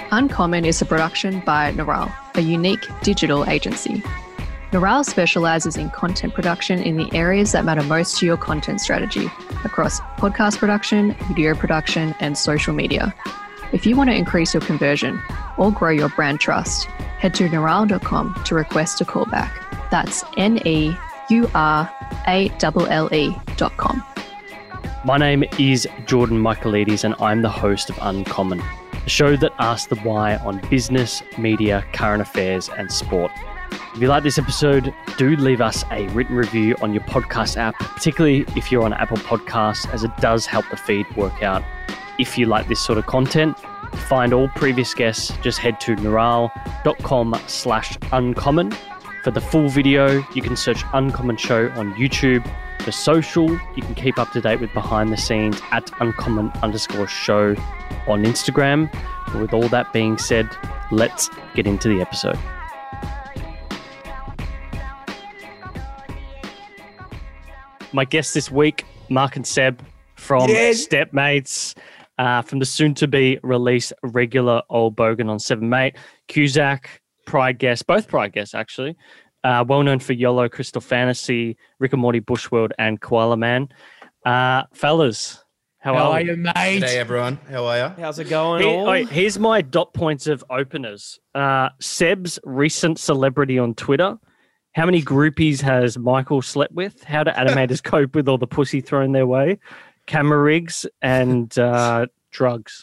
Uncommon is a production by Neural, a unique digital agency. Neural specializes in content production in the areas that matter most to your content strategy across podcast production, video production, and social media. If you want to increase your conversion or grow your brand trust, head to neural.com to request a callback. That's neurale.com. My name is Jordan Michaelides and I'm the host of Uncommon, a show that asks the why on business, media, current affairs, and sport. If you like this episode, do leave us a written review on your podcast app, particularly if you're on Apple Podcasts, as it does help the feed work out. If you like this sort of content, to find all previous guests, just head to neural.com/uncommon. For the full video, you can search Uncommon Show on YouTube. For social, you can keep up to date with behind the scenes at uncommon_show on Instagram. But with all that being said, let's get into the episode. My guests this week, Mark and Seb from Stepmates, from the soon-to-be released regular Old Bogan on 7 Mate, Cusack, Pride guest, both Pride guests actually, well known for YOLO, Crystal Fantasy, Rick and Morty, Bushworld, and Koala Man. Fellas, how are you, mate? G'day, everyone. How are you? How's it going? Here's my dot points of openers. Seb's recent celebrity on Twitter. How many groupies has Michael slept with? How do animators cope with all the pussy thrown their way? Camera rigs and drugs.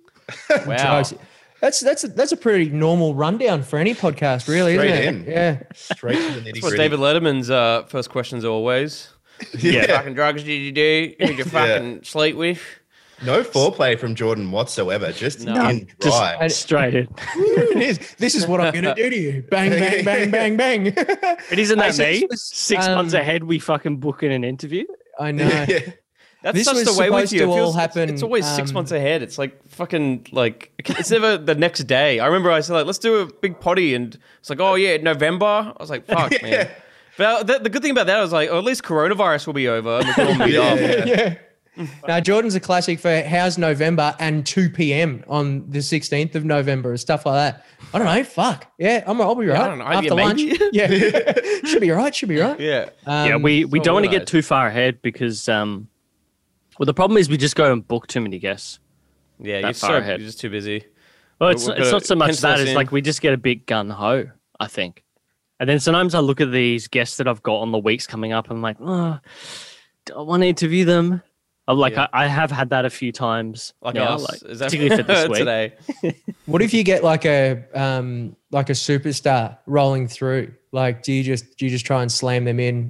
Wow. That's a pretty normal rundown for any podcast, really, Straight isn't it? Yeah. Straight to the nitty-gritty. That's what David Letterman's first questions are always. Yeah. What fucking drugs did you do? Who did you fucking sleep with? No foreplay from Jordan whatsoever. Just in dry. Just straight in. This is what I'm going to do to you. Bang, bang, bang, bang, bang. But isn't that me? 6 months ahead, we fucking book in an interview. I know. That's This such was the way with supposed you. to all happen, It's always 6 months ahead. It's like fucking like it's never the next day. I remember I said like, let's do a big potty, and it's like, oh yeah, November. I was like, fuck, man. But the good thing about that was like, oh, at least coronavirus will be over and we can all meet up. Yeah. Now, Jordan's a classic for how's November and 2 p.m. on the 16th of November and stuff like that. I don't know. Fuck. Yeah, I'll be right. I don't know. After lunch. Yeah. Should be right. Yeah. We don't want to get too far ahead because, the problem is we just go and book too many guests. Yeah, you're just too busy. Well, it's not so much that. It's like we just get a bit gun-ho, I think. And then sometimes I look at these guests that I've got on the weeks coming up and I'm like, oh, do I want to interview them? I'm like, I have had that a few times. Like now, us. Is that particularly for this week. today? What if you get like a superstar rolling through? Like, do you just try and slam them in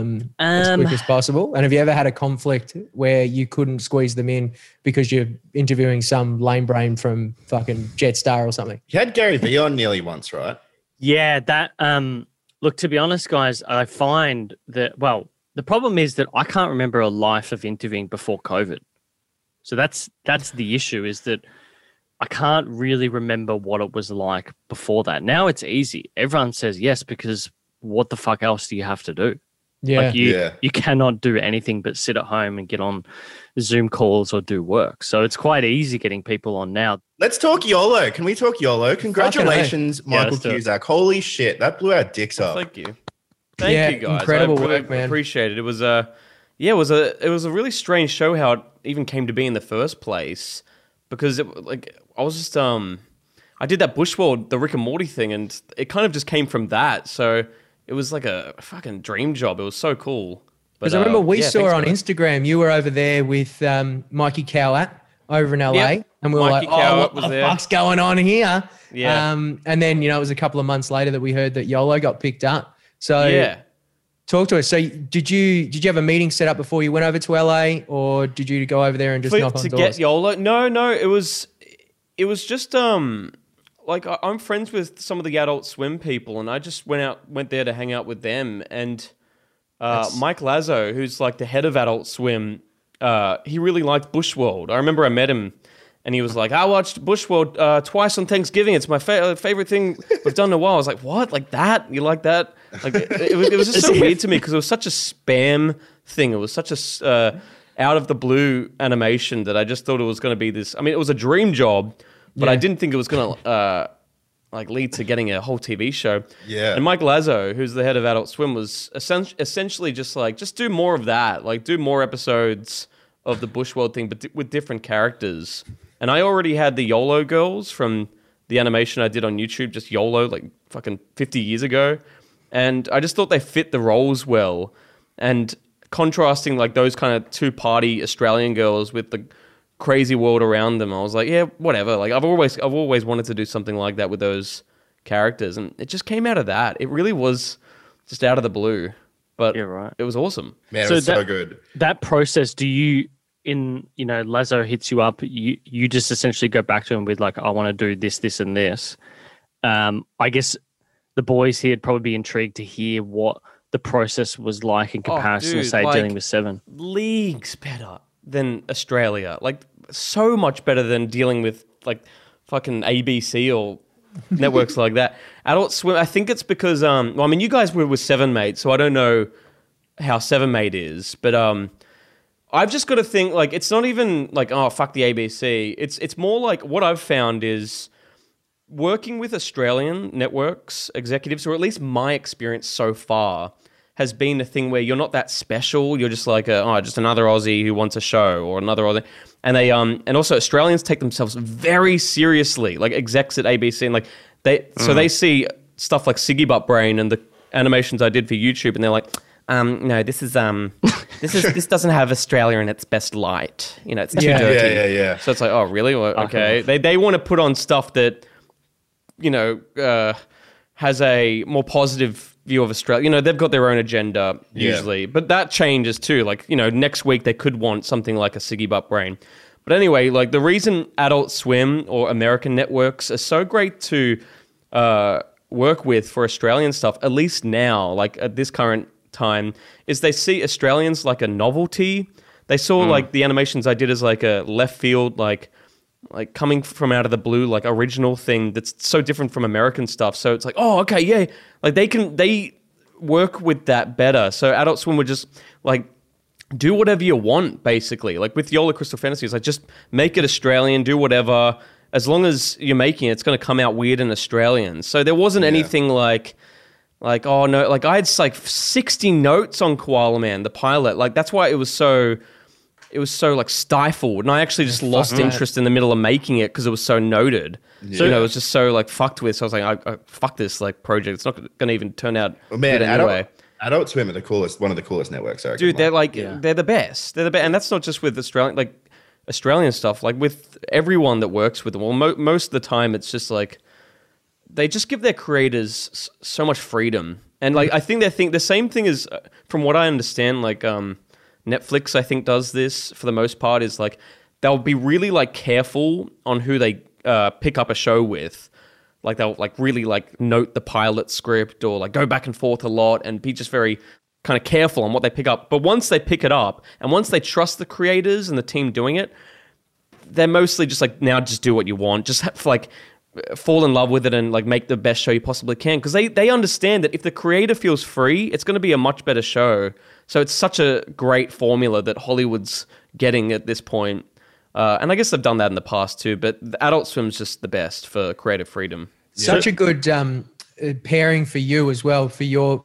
as quick as possible? And have you ever had a conflict where you couldn't squeeze them in because you're interviewing some lame brain from fucking Jetstar or something? You had Gary Vee on nearly once, right? Yeah, that. Look, to be honest, guys, I find that the problem is that I can't remember a life of interviewing before COVID. So that's the issue, is that I can't really remember what it was like before that. Now it's easy. Everyone says yes because what the fuck else do you have to do? Yeah. You cannot do anything but sit at home and get on Zoom calls or do work. So it's quite easy getting people on now. Let's talk YOLO. Can we talk YOLO? Congratulations, Michael Cusack. Holy shit, that blew our dicks up. Thank you. Thank you, guys. Incredible work, man. Appreciate it. It was a really strange show how it even came to be in the first place, because I was just I did that Bushworld, the Rick and Morty thing, and it kind of just came from that. So it was like a fucking dream job. It was so cool. Because I remember we saw on Instagram you were over there with Mikey Cowat over in LA, and we were Mikey like, Cowat what the fuck's going on here? Yeah. And then it was a couple of months later that we heard that YOLO got picked up. So talk to us. So did you have a meeting set up before you went over to LA, or did you go over there and just knock on doors? To get YOLO? No, it was just like I'm friends with some of the Adult Swim people, and I just went there to hang out with them. And Mike Lazo, who's like the head of Adult Swim, he really liked Bushworld. I remember I met him, and he was like, I watched Bushworld twice on Thanksgiving. It's my favorite thing we've done in a while. I was like, what? Like that? You like that? Like it was just so weird to me because it was such a spam thing. It was such a out of the blue animation that I just thought it was going to be this. I mean, it was a dream job, but I didn't think it was going to like lead to getting a whole TV show. Yeah. And Mike Lazo, who's the head of Adult Swim, was essentially just like, just do more of that. Like, do more episodes of the Bushworld thing, but with different characters. And I already had the YOLO girls from the animation I did on YouTube, just YOLO, like fucking 50 years ago. And I just thought they fit the roles well. And contrasting like those kind of two-party Australian girls with the crazy world around them, I was like, yeah, whatever. Like I've always wanted to do something like that with those characters, and it just came out of that. It really was just out of the blue, but it was awesome. Man, it was so good. That process, do you, Lazo hits you up, you just essentially go back to him with like, I want to do this, this, and this. I guess the boys here would probably be intrigued to hear what the process was like in comparison to, say, dealing with Seven. Leagues better than Australia. Like, so much better than dealing with, like, fucking ABC or networks like that. Adult Swim, I think it's because, you guys were with Seven Mate, so I don't know how Seven Mate is, but I've just got to think, like, it's not even like, oh, fuck the ABC. It's more like what I've found is working with Australian networks executives, or at least my experience so far, has been a thing where you're not that special. You're just like, just another Aussie who wants a show, or another Aussie. And they, and also Australians take themselves very seriously, like execs at ABC, and like so they see stuff like Siggy Butt Brain and the animations I did for YouTube, and they're like, no, this this doesn't have Australia in its best light. It's too dirty. Yeah. So it's like, oh, really? Well, okay. They want to put on stuff that, has a more positive view of Australia. They've got their own agenda usually, but that changes too. Like, next week they could want something like a Siggy Butt Brain. But anyway, like the reason Adult Swim or American networks are so great to work with for Australian stuff, at least now, like at this current time, is they see Australians like a novelty. They saw like the animations I did as like a left field, like coming from out of the blue, like original thing that's so different from American stuff. So it's like, oh, okay, yeah. Like they work with that better. So Adult Swim would just like do whatever you want, basically. Like with YOLO Crystal Fantasy, it's like just make it Australian, do whatever. As long as you're making it, it's going to come out weird and Australian. So there wasn't anything like, oh no, like I had like 60 notes on Koala Man, the pilot. Like that's why it was so like stifled, and I actually just lost interest in the middle of making it because it was so noted. Yeah. So it was just so like fucked with. So I was like, I fuck this like project. It's not going to even turn out good anyway. Adult Swim are one of the coolest networks. I reckon, dude, they're like they're the best. They're the best, and that's not just with Australian stuff. Like with everyone that works with them. Well, most of the time, it's just like they just give their creators so much freedom, and like I think the same thing is, from what I understand, like Netflix, I think, does this for the most part, is like they'll be really like careful on who they pick up a show with. Like they'll like really like note the pilot script, or like go back and forth a lot and be just very kind of careful on what they pick up. But once they pick it up and once they trust the creators and the team doing it, they're mostly just like, now just do what you want. Just fall in love with it and like make the best show you possibly can. Because they understand that if the creator feels free, it's going to be a much better show. So it's such a great formula that Hollywood's getting at this point. And I guess they've done that in the past too, but the Adult Swim's just the best for creative freedom. Such a good pairing for you as well, for your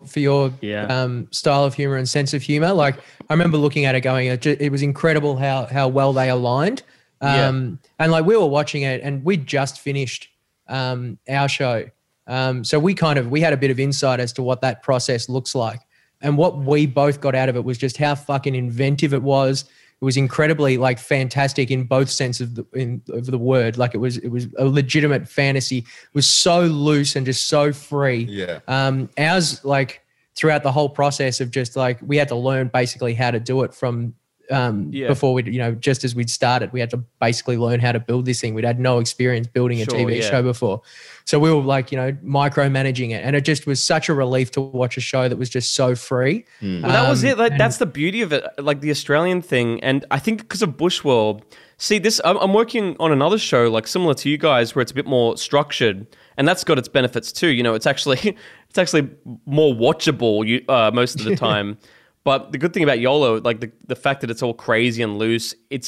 style of humor and sense of humor. Like I remember looking at it going, it was incredible how well they aligned. And like we were watching it and we'd just finished our show. So we had a bit of insight as to what that process looks like. And what we both got out of it was just how fucking inventive it was. It was incredibly like fantastic in both senses of the word. Like it was a legitimate fantasy. It was so loose and just so free. Yeah. Ours, like throughout the whole process of just like, we had to learn basically how to do it from before we, just as we'd started, we had to basically learn how to build this thing. We'd had no experience building a TV show before. So we were like, micromanaging it. And it just was such a relief to watch a show that was just so free. Well, that was it. Like, that's the beauty of it. Like the Australian thing. And I think because of Bushworld, see this, I'm working on another show like similar to you guys where it's a bit more structured, and that's got its benefits too. It's actually more watchable most of the time. But the good thing about YOLO, like the fact that it's all crazy and loose, it's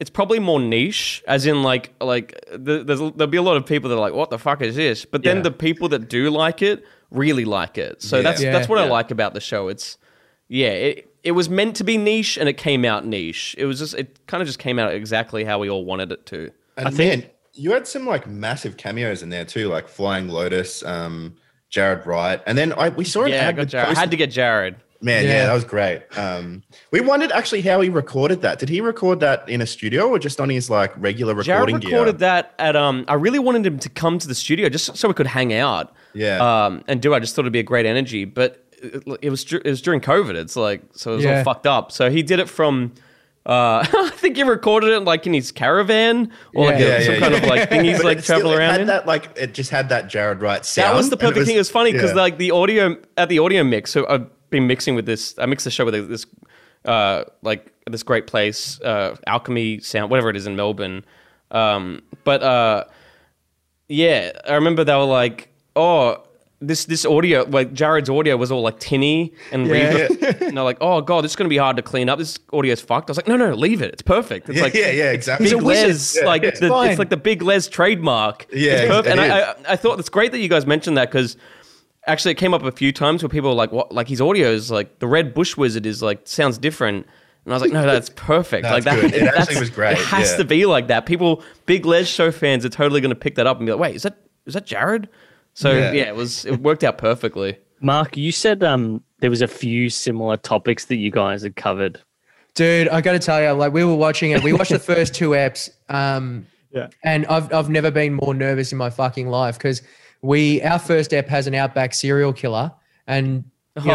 it's probably more niche, as in there'll be a lot of people that are like, what the fuck is this? But then the people that do like it really like it. So that's what I like about the show. It's it was meant to be niche and it came out niche. It kind of just came out exactly how we all wanted it to. And I think you had some like massive cameos in there too, like Flying Lotus, Jared Wright, and then we saw an ad. I had to get Jared. Man, that was great. We wondered actually how he recorded that. Did he record that in a studio or just on his like regular recording gear? Jared recorded that at I really wanted him to come to the studio just so we could hang out. Yeah. And I just thought it'd be a great energy, but it was during COVID. It's like so it was all fucked up. So he did it from. I think he recorded it like in his caravan or some kind of like thing he's like traveling around in. It just had that Jared Wright sound. That was the perfect thing. It was funny because like the audio mix. So I've been mixing with this. I mixed the show with this like this great place, Alchemy Sound, whatever it is in Melbourne. But I remember they were like, oh. This audio, like Jared's audio was all like tinny and reverb. And they're like, oh God, this is going to be hard to clean up. This audio's fucked. I was like, no, leave it. It's perfect. It's exactly. Big Les, it's like the Big Les trademark. Yeah, it's perfect. And I thought it's great that you guys mentioned that because actually it came up a few times where people were like, what? Like his audio is like the Red Bush Wizard is like sounds different. And I was like, no, that's perfect. Like that, it actually was great. It has to be like that. People, Big Les show fans are totally going to pick that up and be like, wait, is that Jared? So it worked out perfectly. Mark, you said there was a few similar topics that you guys had covered. Dude, I got to tell you, like we were watching it. We watched the first 2 eps, and I've never been more nervous in my fucking life because our first ep has an Outback serial killer, and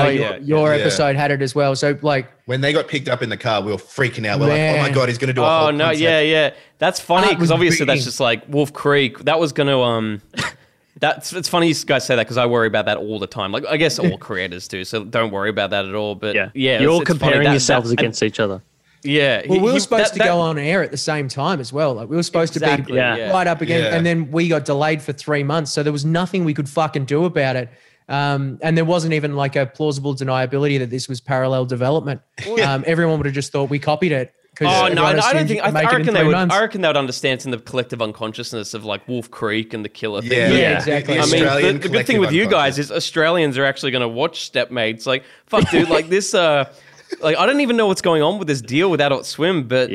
your episode had it as well. So like when they got picked up in the car, we were freaking out. We're like, oh my God, he's going to do a whole concept. That's funny because obviously that's just like Wolf Creek. That was going to it's funny you guys say that because I worry about that all the time. Like I guess all creators do, so don't worry about that at all. But you're all comparing yourselves against each other. Yeah, well, we were supposed to go on air at the same time as well. Like we were supposed to be right up again, and then we got delayed for 3 months, so there was nothing we could fucking do about it. And there wasn't even like a plausible deniability that this was parallel development. Everyone would have just thought we copied it. Oh no, I don't think. I reckon they would understand it's in the collective unconsciousness of like Wolf Creek and the killer thing. Yeah, exactly. I mean, the good thing with you guys is Australians are actually going to watch Stepmates. Like, fuck, dude, like this. Like, I don't even know what's going on with this deal with Adult Swim, but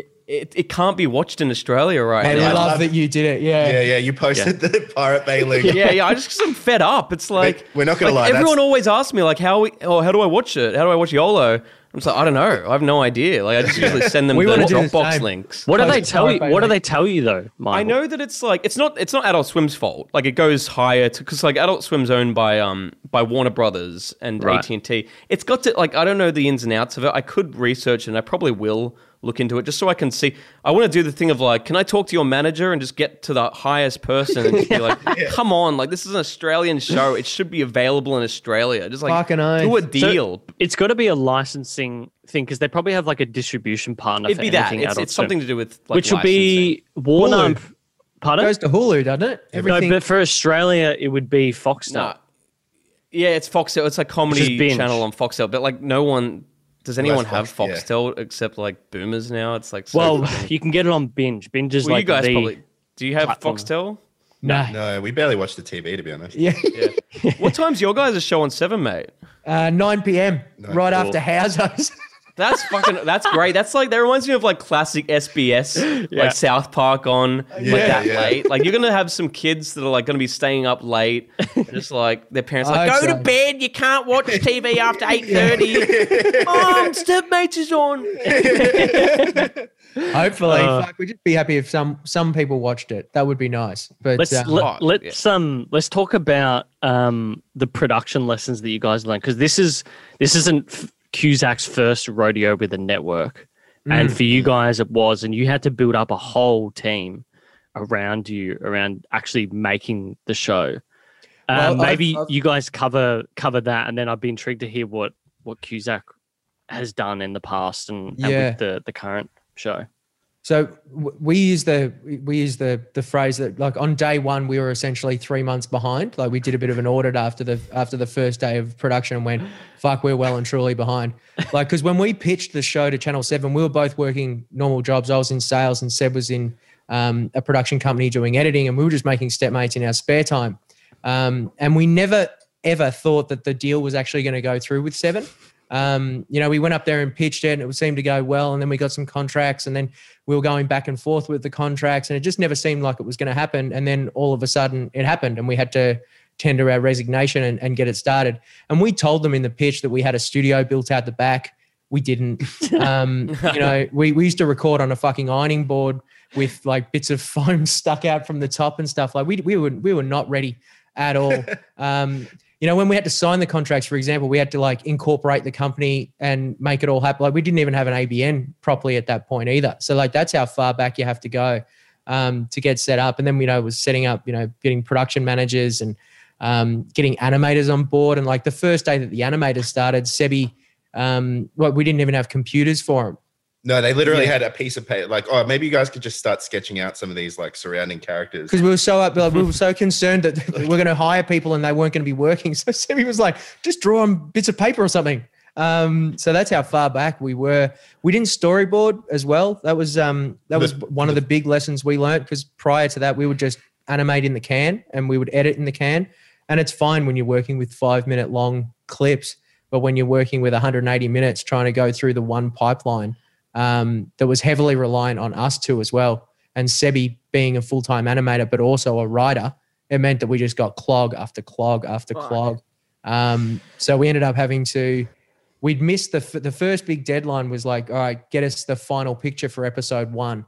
it can't be watched in Australia right now. I love that you did it. Yeah. You posted the Pirate Bay link. I just I'm fed up. It's like we're not going to lie. Everyone always asks me like, how do I watch it? How do I watch YOLO? I'm just like, I don't know. I have no idea. Like I just usually send them the Dropbox links. What do they tell you? What do they tell you though, Michael? I know that it's like it's not Adult Swim's fault. Like it goes higher because like Adult Swim's owned by Warner Brothers and AT&T. It's got to like I don't know the ins and outs of it. I could research it and I probably will look into it just so I can see. I want to do the thing of like, can I talk to your manager and just get to the highest person and just be like, come on, like this is an Australian show. It should be available in Australia. Just like do a deal. So it's got to be a licensing thing because they probably have like a distribution partner. It'd be that. It's something to do with like which would be Warner. Pardon? It goes to Hulu, doesn't it? Everything. No, but for Australia, it would be Foxtel. No. Yeah, it's Foxtel. It's a comedy channel on Foxtel, but like no one. Does anyone have Foxtel except like boomers now? It's like you can get it on Binge. Binge is like you guys probably. Do you have Foxtel? No, we barely watch the TV to be honest. Yeah. What time's your guys' show on 7, mate? 9 p.m. right after Houseos. That's great. That's like that reminds me of like classic SBS, like South Park on late. Like you're gonna have some kids that are like gonna be staying up late, just like their parents like go to bed. You can't watch TV after 8:30. Mom, Stepmates is on. Hopefully, we'd just be happy if some people watched it. That would be nice. But let's talk about the production lessons that you guys learned because this isn't Cusack's first rodeo with a network. And for you guys it was, and you had to build up a whole team around actually making the show. Maybe you guys cover that, and then I'd be intrigued to hear what Cusack has done in the past and with the current show. So we use the phrase that, like, on day one we were essentially 3 months behind. Like, we did a bit of an audit after the first day of production and went, fuck, we're well and truly behind. Like, because when we pitched the show to Channel 7, we were both working normal jobs. I was in sales and Seb was in a production company doing editing, and we were just making Stepmates in our spare time. And we never ever thought that the deal was actually going to go through with 7. We went up there and pitched it and it seemed to go well, and then we got some contracts, and then we were going back and forth with the contracts, and it just never seemed like it was going to happen. And then all of a sudden it happened, and we had to tender our resignation and get it started. And we told them in the pitch that we had a studio built out the back. We didn't. We used to record on a fucking ironing board with like bits of foam stuck out from the top and stuff. Like, we were not ready at all. When we had to sign the contracts, for example, we had to like incorporate the company and make it all happen. Like, we didn't even have an ABN properly at that point either. So like, that's how far back you have to go to get set up. And then, it was setting up, getting production managers and getting animators on board. And like the first day that the animators started, Sebi, we didn't even have computers for them. No, they literally had a piece of paper. Like, oh, maybe you guys could just start sketching out some of these like surrounding characters. Because we were so concerned that we're going to hire people and they weren't going to be working. So Sebi was like, just draw on bits of paper or something. So that's how far back we were. We didn't storyboard as well. That was one of the big lessons we learned, because prior to that we would just animate in the can and we would edit in the can. And it's fine when you're working with 5-minute long clips, but when you're working with 180 minutes trying to go through the one pipeline, that was heavily reliant on us too as well. And Sebi being a full-time animator but also a writer, it meant that we just got clog after clog after clog. So we ended up we'd missed the first big deadline was like, all right, get us the final picture for episode 1.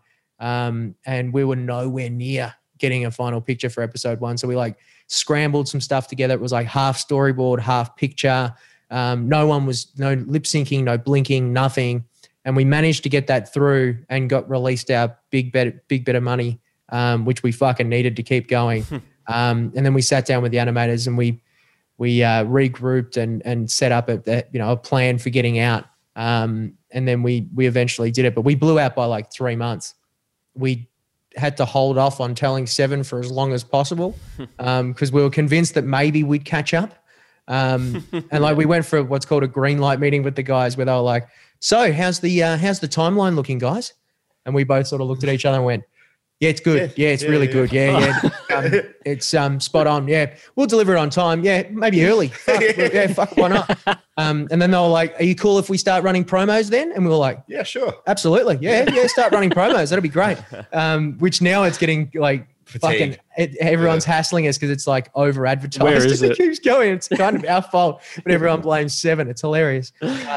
And we were nowhere near getting a final picture for episode 1. So we like scrambled some stuff together. It was like half storyboard, half picture. No lip syncing, no blinking, nothing. And we managed to get that through and got released our big bit of money, which we fucking needed to keep going. And then we sat down with the animators and we regrouped and set up a plan for getting out. And then we eventually did it, but we blew out by like 3 months. We had to hold off on telling 7 for as long as possible because we were convinced that maybe we'd catch up. And like we went for what's called a green light meeting with the guys where they were like, so how's the timeline looking, guys? And we both sort of looked at each other and went, yeah, it's good. Yeah, it's really good. Yeah. It's spot on. Yeah, we'll deliver it on time. Yeah, maybe early. Fuck, why not? And then they were like, are you cool if we start running promos then? And we were like, yeah, sure. Absolutely. Yeah, start running promos. That'll be great. Which now it's getting like fucking everyone's hassling us because it's like over advertised. Where is it? It keeps going. It's kind of our fault, but everyone blames 7. It's hilarious.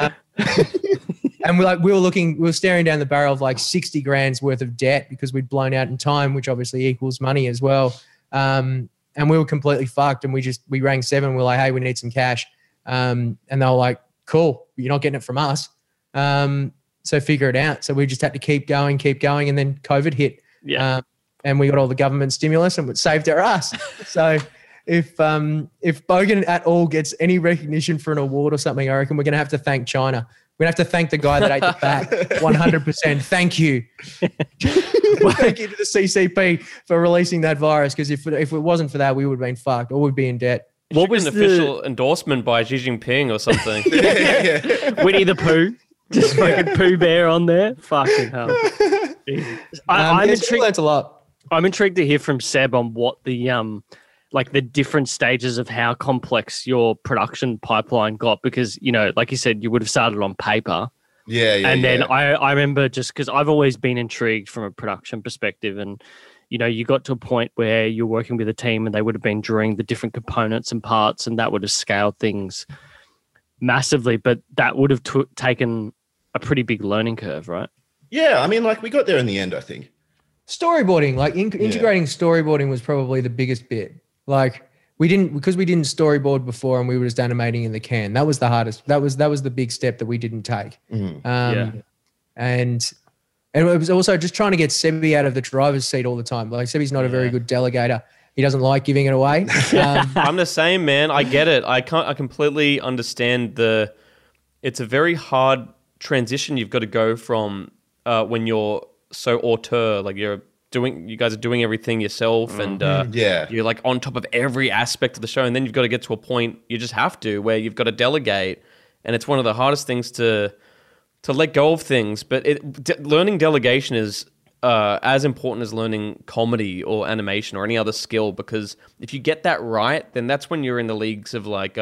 And we were staring down the barrel of like 60 grand's worth of debt because we'd blown out in time, which obviously equals money as well. And we were completely fucked. And we rang 7. We're like, hey, we need some cash. And they were like, cool, you're not getting it from us. So figure it out. So we just had to keep going. And then COVID hit. Yeah. And we got all the government stimulus and it saved our ass. So if Bogan at all gets any recognition for an award or something, I reckon we're going to have to thank China. We're going to have to thank the guy that ate the bat. 100%. Thank you. Thank you to the CCP for releasing that virus, because if it wasn't for that, we would have been fucked or we'd be in debt. What was an official endorsement by Xi Jinping or something? Winnie the Pooh. Just fucking Pooh Bear on there. Fucking hell. I'm intrigued. That's a lot. I'm intrigued to hear from Seb on what the the different stages of how complex your production pipeline got, because, like you said, you would have started on paper. Yeah. And then I remember, just because I've always been intrigued from a production perspective, and, you got to a point where you're working with a team and they would have been drawing the different components and parts, and that would have scaled things massively, but that would have taken a pretty big learning curve, right? Yeah. I mean, like, we got there in the end, I think. Storyboarding, integrating storyboarding was probably the biggest bit. Like, we didn't storyboard before and we were just animating in the can. That was the hardest. That was the big step that we didn't take. Mm-hmm. And it was also just trying to get Sebi out of the driver's seat all the time. Like, Sebi's not a very good delegator. He doesn't like giving it away. I'm the same, man. I get it. I completely understand it's a very hard transition you've got to go from when you're so auteur. Like you guys are doing everything yourself, and you're like on top of every aspect of the show. And then you've got to get to a point you just have to where you've got to delegate, and it's one of the hardest things to let go of things. But learning delegation is as important as learning comedy or animation or any other skill, because if you get that right, then that's when you're in the leagues of like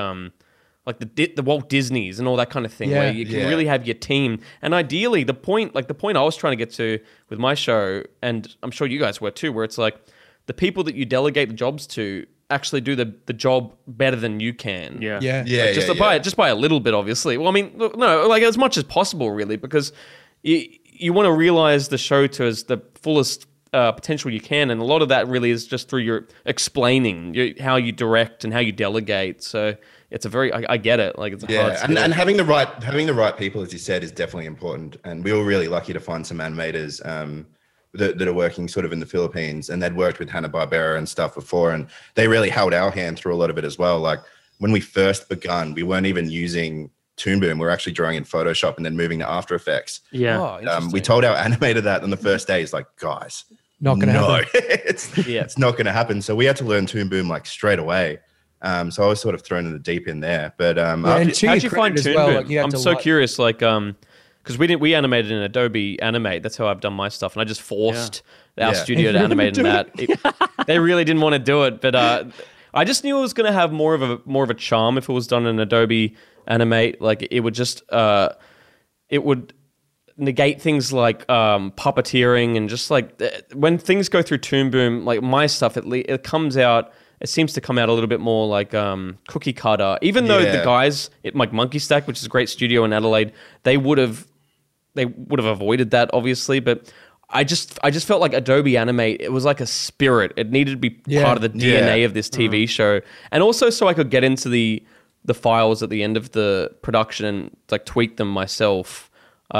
the Walt Disneys and all that kind of thing, where you can really have your team. And ideally, the point I was trying to get to with my show, and I'm sure you guys were too, where it's like the people that you delegate the jobs to actually do the job better than you can. Just by a little bit, obviously. Well, I mean, no, like as much as possible, really, because you want to realize the show to as the fullest potential you can, and a lot of that really is just through your explaining how you direct and how you delegate. So it's a very I get it, like it's a hard skill. And having the right people, as you said, is definitely important. And we were really lucky to find some animators that are working sort of in the Philippines, and they'd worked with Hanna-Barbera and stuff before, and they really held our hand through a lot of it as well. Like when we first begun, we weren't even using Toon Boom. We were actually drawing in Photoshop and then moving to After Effects. We told our animator that on the first day. He's like, guys, not gonna happen. It's not gonna happen. So we had to learn Toon Boom like straight away. So I was sort of thrown in the deep end there. But how'd you find Toon Boom? Like, I'm so curious, like because we animated in Adobe Animate. That's how I've done my stuff, and I just forced our studio to animate in that. They really didn't want to do it, but I just knew it was going to have more of a charm if it was done in Adobe Animate. Like it would just it would negate things like puppeteering, and just like when things go through Toon Boom, like my stuff, it comes out. It seems to come out a little bit more like cookie cutter, even though the guys at like Monkey Stack, which is a great studio in Adelaide, they would have avoided that, obviously. But I just felt like Adobe Animate, it was like a spirit. It needed to be part of the DNA of this TV show, and also so I could get into the files at the end of the production and like tweak them myself.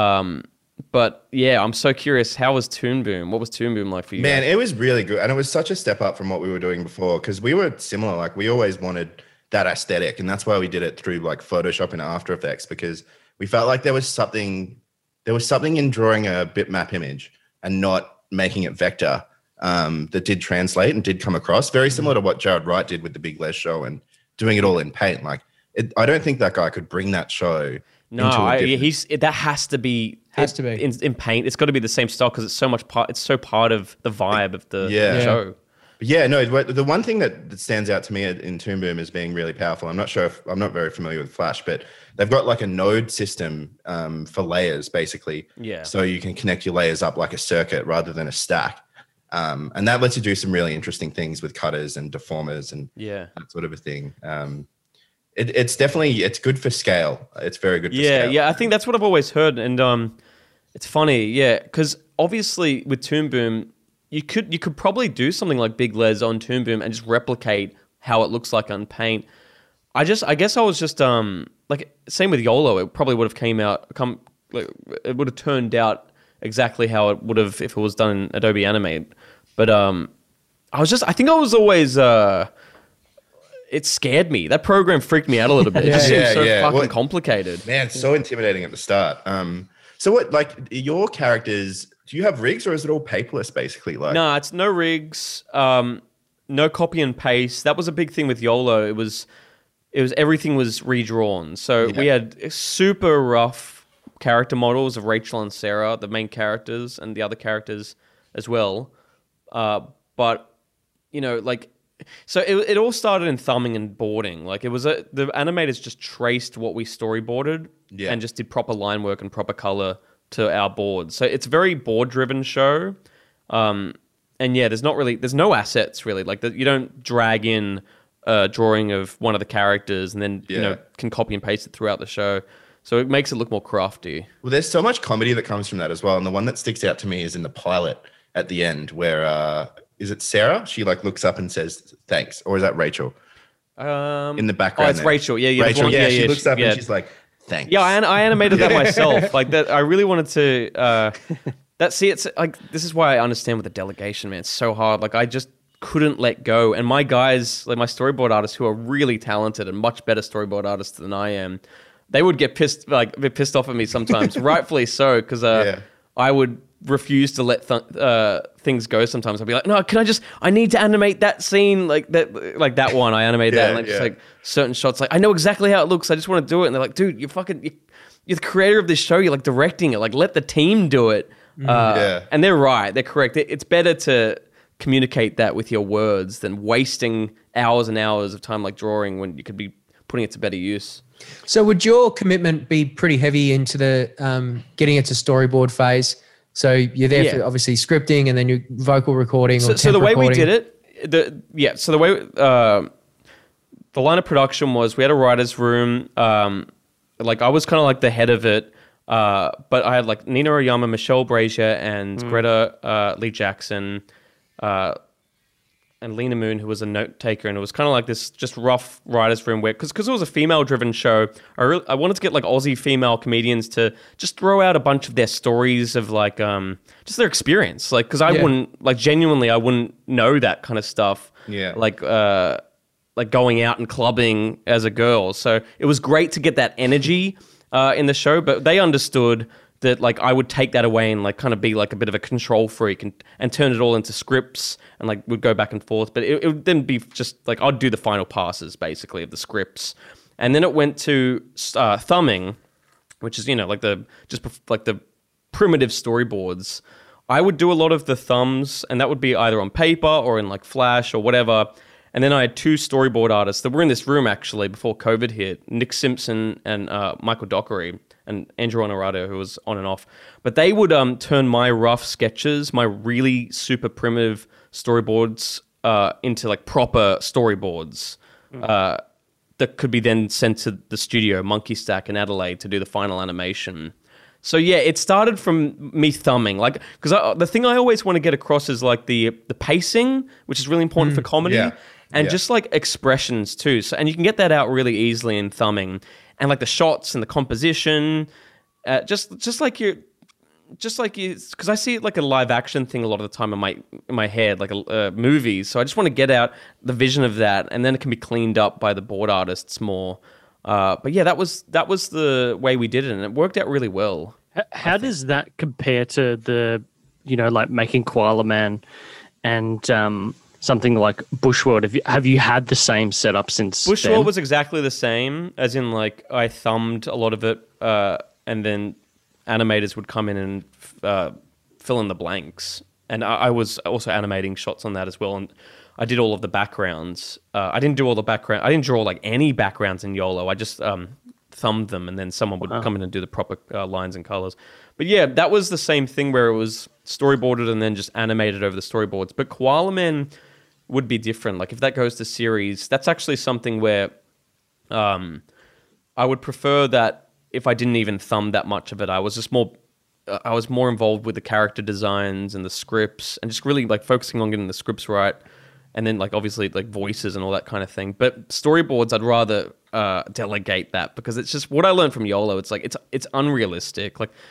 But yeah, I'm so curious. How was Toon Boom? What was Toon Boom like for you? Man, guys? it was really good. And it was such a step up from what we were doing before, because we were similar. Like we always wanted that aesthetic. And that's why we did it through like Photoshop and After Effects, because we felt like there was something in drawing a bitmap image and not making it vector that did translate and did come across. Very similar to what Jared Wright did with the Big Les show and doing it all in paint. Like I don't think that guy could bring that show. No, that has to be in paint. It's got to be the same style because it's so much it's so part of the vibe of the show. Yeah, no. The one thing that stands out to me in Toon Boom as being really powerful. I'm not very familiar with Flash, but they've got like a node system for layers, basically. Yeah. So you can connect your layers up like a circuit rather than a stack, and that lets you do some really interesting things with cutters and deformers and that sort of a thing. It's definitely good for scale. It's very good for scale. Yeah, I think that's what I've always heard. And it's funny, because obviously with Toon Boom, you could probably do something like Big Les on Toon Boom and just replicate how it looks like on paint. I guess I was just like same with YOLO. It probably would have it would have turned out exactly how it would have if it was done in Adobe Animate. But I think I was always it scared me. That program freaked me out a little bit. It just seemed so fucking complicated. Man, it's so intimidating at the start. So what, like your characters, do you have rigs or is it all paperless basically? Like, no, it's no rigs, no copy and paste. That was a big thing with YOLO. It was everything was redrawn. So we had super rough character models of Rachel and Sarah, the main characters, and the other characters as well. But you know, like, so it all started in thumbing and boarding. Like it was the animators just traced what we storyboarded and just did proper line work and proper color to our boards. So it's a very board driven show. And there's no assets really. Like you don't drag in a drawing of one of the characters and then you know can copy and paste it throughout the show. So it makes it look more crafty. Well, there's so much comedy that comes from that as well. And the one that sticks out to me is in the pilot at the end where is it Sarah? She like looks up and says thanks, or is that Rachel? In the background. Oh, it's Rachel. Yeah, Rachel. She looks up and she's like, thanks. Yeah, I animated that myself. Like that, I really wanted to. It's like this is why I understand with the delegation, man. It's so hard. Like I just couldn't let go, and my guys, like my storyboard artists, who are really talented and much better storyboard artists than I am, they would get pissed off at me sometimes, rightfully so, because I would refuse to let things go sometimes. I'll be like, no, I need to animate that scene like that one. I animate that, and like just like certain shots. Like I know exactly how it looks. I just want to do it. And they're like, dude, you're the creator of this show. You're like directing it. Like let the team do it. And they're right. They're correct. It's better to communicate that with your words than wasting hours and hours of time like drawing when you could be putting it to better use. So would your commitment be pretty heavy into the getting it to storyboard phase? So you're there for obviously scripting and then your vocal recording. So the way we did it, so the way the line of production was we had a writer's room. Like I was kind of like the head of it. But I had like Nina Oyama, Michelle Brazier, and Greta Lee Jackson, and Lena Moon, who was a note taker, and it was kind of like this just rough writer's room where, because it was a female-driven show, I wanted to get like Aussie female comedians to just throw out a bunch of their stories of like just their experience, like because I wouldn't like genuinely I wouldn't know that kind of stuff, like going out and clubbing as a girl, so it was great to get that energy in the show, but they understood that like I would take that away and like kind of be like a bit of a control freak and turn it all into scripts and like would go back and forth. But it would then be just like I'd do the final passes basically of the scripts, and then it went to thumbing, which is like the primitive storyboards. I would do a lot of the thumbs, and that would be either on paper or in like Flash or whatever. And then I had two storyboard artists that were in this room actually before COVID hit, Nick Simpson and Michael Dockery and Andrew Honorato, who was on and off. But they would turn my rough sketches, my really super primitive storyboards into like proper storyboards that could be then sent to the studio, Monkey Stack in Adelaide, to do the final animation. So yeah, it started from me thumbing, like because the thing I always want to get across is like the pacing, which is really important for comedy. And just like expressions too. So, and you can get that out really easily in thumbing, and like the shots and the composition, just like because I see it like a live action thing a lot of the time in my head, like a movie. So I just want to get out the vision of that, and then it can be cleaned up by the board artists more. But yeah, that was the way we did it, and it worked out really well. How does that compare to the, like making Koala Man and something like Bushworld? Have you had the same setup since Bushworld then? Was exactly the same, as in like I thumbed a lot of it, and then animators would come in and fill in the blanks. And I was also animating shots on that as well, and I did all of the backgrounds. I didn't do all the background. I didn't draw like any backgrounds in YOLO. I just thumbed them, and then someone would come in and do the proper lines and colors. But yeah, that was the same thing where it was storyboarded and then just animated over the storyboards. But Koala Man would be different. Like if that goes to series, that's actually something where I would prefer that if I didn't even thumb that much of it. I was just more involved with the character designs and the scripts, and just really like focusing on getting the scripts right. And then like obviously like voices and all that kind of thing. But storyboards, I'd rather delegate that, because it's just what I learned from YOLO. It's like it's unrealistic. Like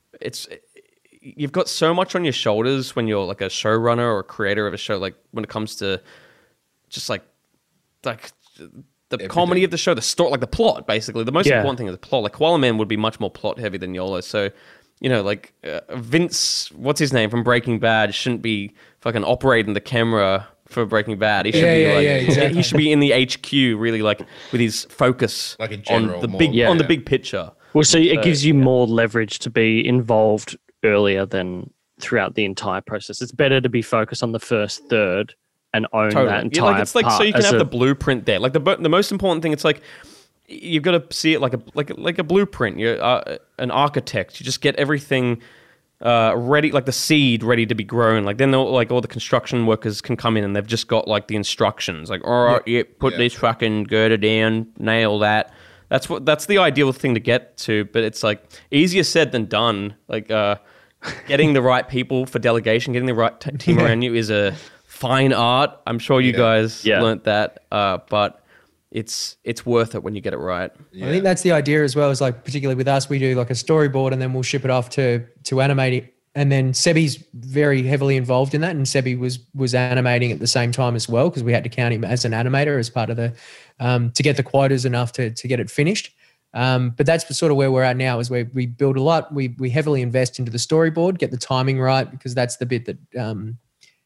you've got so much on your shoulders when you're like a showrunner or a creator of a show. Like when it comes to just like the everything. Comedy of the show, the story, like the plot. Basically, the most important thing is the plot. Like Koala Man would be much more plot heavy than YOLO. So like Vince, what's his name from Breaking Bad, shouldn't be fucking operating the camera for Breaking Bad. He should be exactly. He should be in the HQ, really, like with his focus like a general, on the big picture. Well, so it gives you more leverage to be involved earlier than throughout the entire process. It's better to be focused on the first third and own that entire like it's like part. So you can have the blueprint there. Like the most important thing, it's like you've got to see it like a blueprint. You're an architect. You just get everything ready, like the seed ready to be grown. Like then like all the construction workers can come in and they've just got like the instructions. Like, all right, put this fucking girder down, nail that. That's the ideal thing to get to, but it's like easier said than done. Like getting the right people for delegation, getting the right team around you is a fine art. I'm sure you guys learnt that, but it's worth it when you get it right. I think that's the idea as well, is like particularly with us, we do like a storyboard and then we'll ship it off to animate. And then Sebi's very heavily involved in that, and Sebi was animating at the same time as well, because we had to count him as an animator as part of the to get the quotas enough to get it finished. But that's sort of where we're at now, is where we build a lot. We heavily invest into the storyboard, get the timing right, because that's the bit that,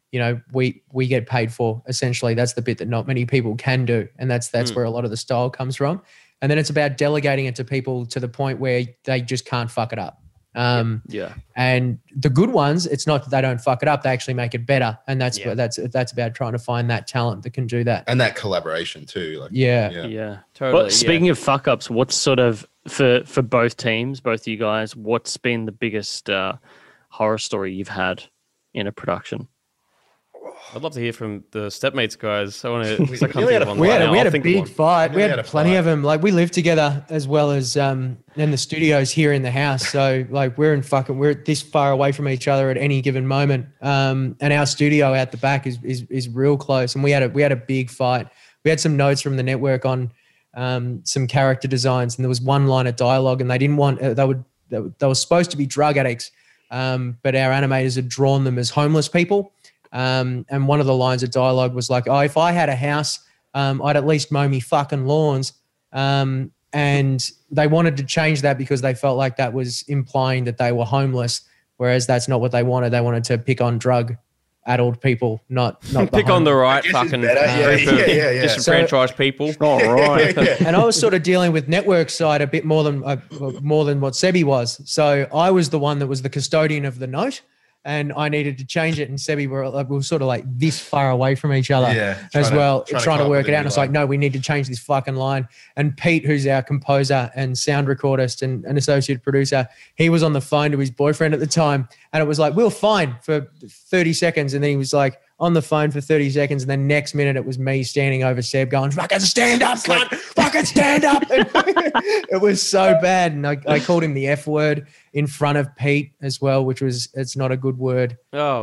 we get paid for. Essentially, that's the bit that not many people can do. And that's where a lot of the style comes from. And then it's about delegating it to people to the point where they just can't fuck it up. And the good ones, it's not that they don't fuck it up, they actually make it better. And that's about trying to find that talent that can do that. And that collaboration too. Totally. Well, speaking of fuck ups, what's sort of for both teams, both of you guys, what's been the biggest horror story you've had in a production? I'd love to hear from the Stepmates guys. I want to. We had a big fight. We had plenty of them. Like, we live together as well as in the studios here in the house. So like we're this far away from each other at any given moment. And our studio out the back is real close. And we had a big fight. We had some notes from the network on some character designs, and there was one line of dialogue, and they didn't want they were supposed to be drug addicts, but our animators had drawn them as homeless people. And one of the lines of dialogue was like, "Oh, if I had a house, I'd at least mow me fucking lawns." And they wanted to change that because they felt like that was implying that they were homeless, whereas that's not what they wanted. They wanted to pick on drug-addled people, not pick on the right fucking disenfranchised people. All right. And I was sort of dealing with network side a bit more than what Sebi was. So I was the one that was the custodian of the note. And I needed to change it, and Sebi we were sort of like this far away from each other trying to work it out. And it's like, no, we need to change this fucking line. And Pete, who's our composer and sound recordist and an associate producer, he was on the phone to his boyfriend at the time, and it was like, we're fine for 30 seconds. And then he was like on the phone for 30 seconds. And then next minute it was me standing over Seb going, fucking stand up, cunt, fucking stand up. It was so bad. And I called him the F word in front of Pete as well, it's not a good word. Oh,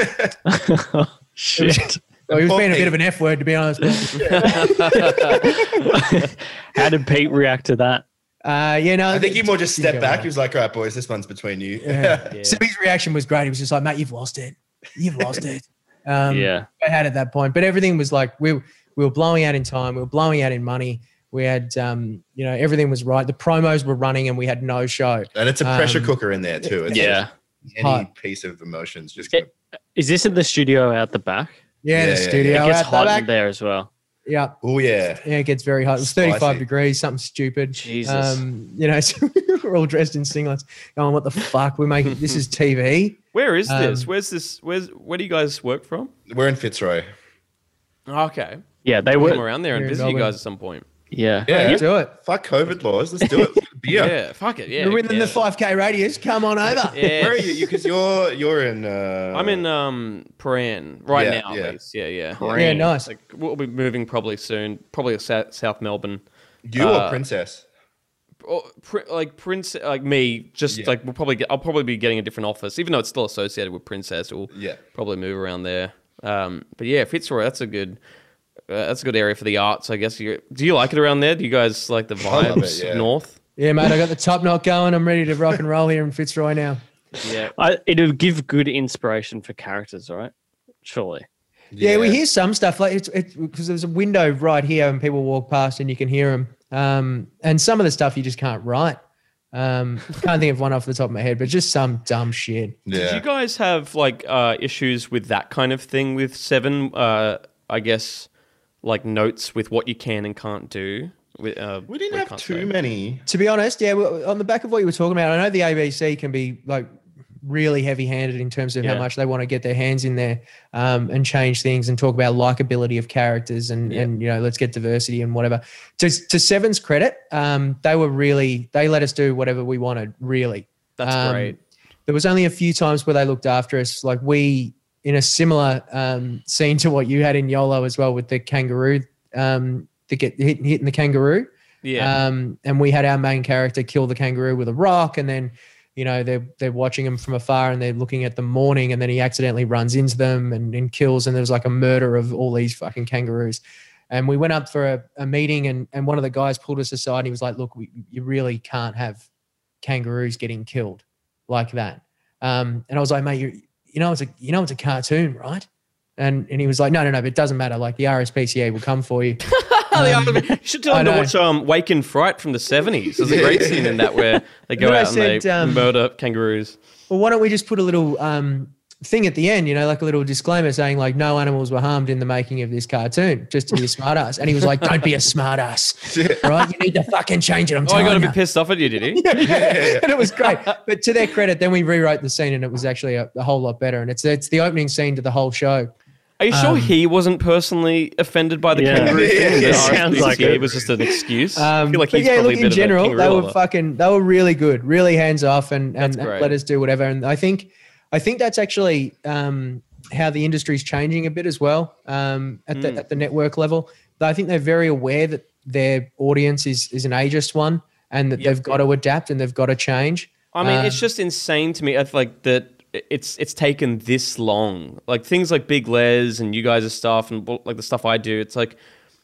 shit. Well, he was being a bit of an F word, to be honest. How did Pete react to that? I think he more just stepped back. He was like, all right, boys, this one's between you. So his reaction was great. He was just like, mate, you've lost it. You've lost it. I had at that point. But everything was like, we were blowing out in time. We were blowing out in money. We had, everything was right. The promos were running and we had no show. And it's a pressure cooker in there too. It's any piece of emotions just Is this in the studio out the back? Yeah, the studio. It gets hot in there as well. Yeah. Oh, yeah. Yeah, it gets very hot. It was 35 degrees, something stupid. Jesus. So we're all dressed in singlets going, what the fuck? We're making, this is TV. Where is this? Where do you guys work from? We're in Fitzroy. Okay. Yeah, they We'll were come around there and visit you guys at some point. Yeah. Let's do it. Fuck COVID laws. Let's do it. Beer. Yeah, fuck it. Yeah. We're within the 5K radius. Come on over. Yeah. Where are you? Because you're in. I'm in Prahran right now. At least. Yeah. Yeah, nice. Like, we'll be moving probably soon. Probably South Melbourne. You or Princess? Prince, like me. Just like I'll probably be getting a different office, even though it's still associated with Princess. We'll probably move around there. But yeah, Fitzroy. That's a good area for the arts, I guess. Do you like it around there? Do you guys like the vibes north? Yeah, mate, I got the top knot going. I'm ready to rock and roll here in Fitzroy now. Yeah. It'll give good inspiration for characters, right? Surely. Yeah, we hear some stuff. Like it's because there's a window right here and people walk past and you can hear them. And some of the stuff you just can't write. Can't think of one off the top of my head, but just some dumb shit. Yeah. Did you guys have like issues with that kind of thing with Seven? I guess like notes with what you can and can't do. We didn't have too many. To be honest, on the back of what you were talking about, I know the ABC can be like really heavy-handed in terms of how much they want to get their hands in there and change things and talk about likability of characters and let's get diversity and whatever. To Seven's credit, they let us do whatever we wanted, really. That's great. There was only a few times where they looked after us, like in a similar scene to what you had in YOLO as well with the kangaroo, to get hitting the kangaroo. Yeah. And we had our main character kill the kangaroo with a rock, and then, they're watching him from afar and they're looking at them mourning, and then he accidentally runs into them and kills, and there was like a murder of all these fucking kangaroos. And we went up for a meeting and one of the guys pulled us aside and he was like, look, you really can't have kangaroos getting killed like that. And I was like, mate, it's a cartoon, right? And he was like, no, but it doesn't matter. Like the RSPCA will come for you. You should tell him to watch Wake in Fright from the 70s. There's a great scene in that where they go out and they murder kangaroos. Well, why don't we just put a little thing at the end, like a little disclaimer saying like no animals were harmed in the making of this cartoon, just to be a smart ass. And he was like, don't be a smart ass, right? You need to fucking change it. I'm telling you. I got to be pissed off at you, did he? Yeah. And it was great. But to their credit, then we rewrote the scene and it was actually a whole lot better. And it's the opening scene to the whole show. Are you sure he wasn't personally offended by the kangaroo thing? It sounds like it was just an excuse. I feel like he's look, in general, they were really good, really hands off and let us do whatever. And I think that's actually how the industry's changing a bit as well at the network level. I think they're very aware that their audience is an ageist one and that they've got to adapt and they've got to change. I mean, it's just insane to me. I like that it's taken this long. Like things like Big Les and you guys' stuff and like the stuff I do, it's like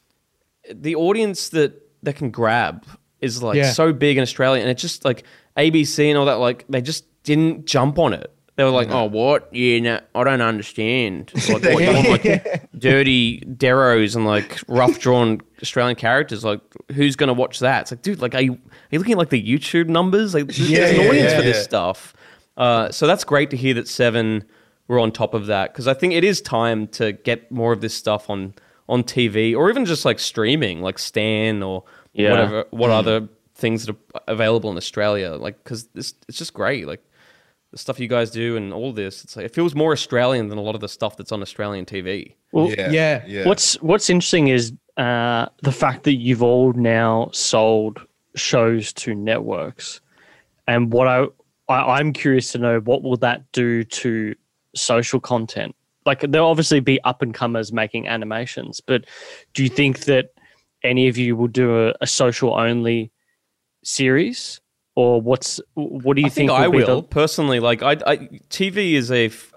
the audience that can grab is like so big in Australia, and it's just like ABC and all that, like they just didn't jump on it. They were like, oh, what? Yeah, no, I don't understand. Like, what, you want, like, dirty deros and like rough drawn Australian characters. Like, who's going to watch that? It's like, dude, like, are you looking at like the YouTube numbers? Like, there's an audience for this stuff. So that's great to hear that Seven were on top of that, because I think it is time to get more of this stuff on TV or even just like streaming, like Stan or what other things that are available in Australia. Like, because it's just great. Like, the stuff you guys do and all this, it's like it feels more Australian than a lot of the stuff that's on Australian TV. Well, What's interesting is the fact that you've all now sold shows to networks, and what I'm curious to know, what will that do to social content? Like, there'll obviously be up and comers making animations, but do you think that any of you will do a social only series? Or what do you think? I will personally. Like, TV is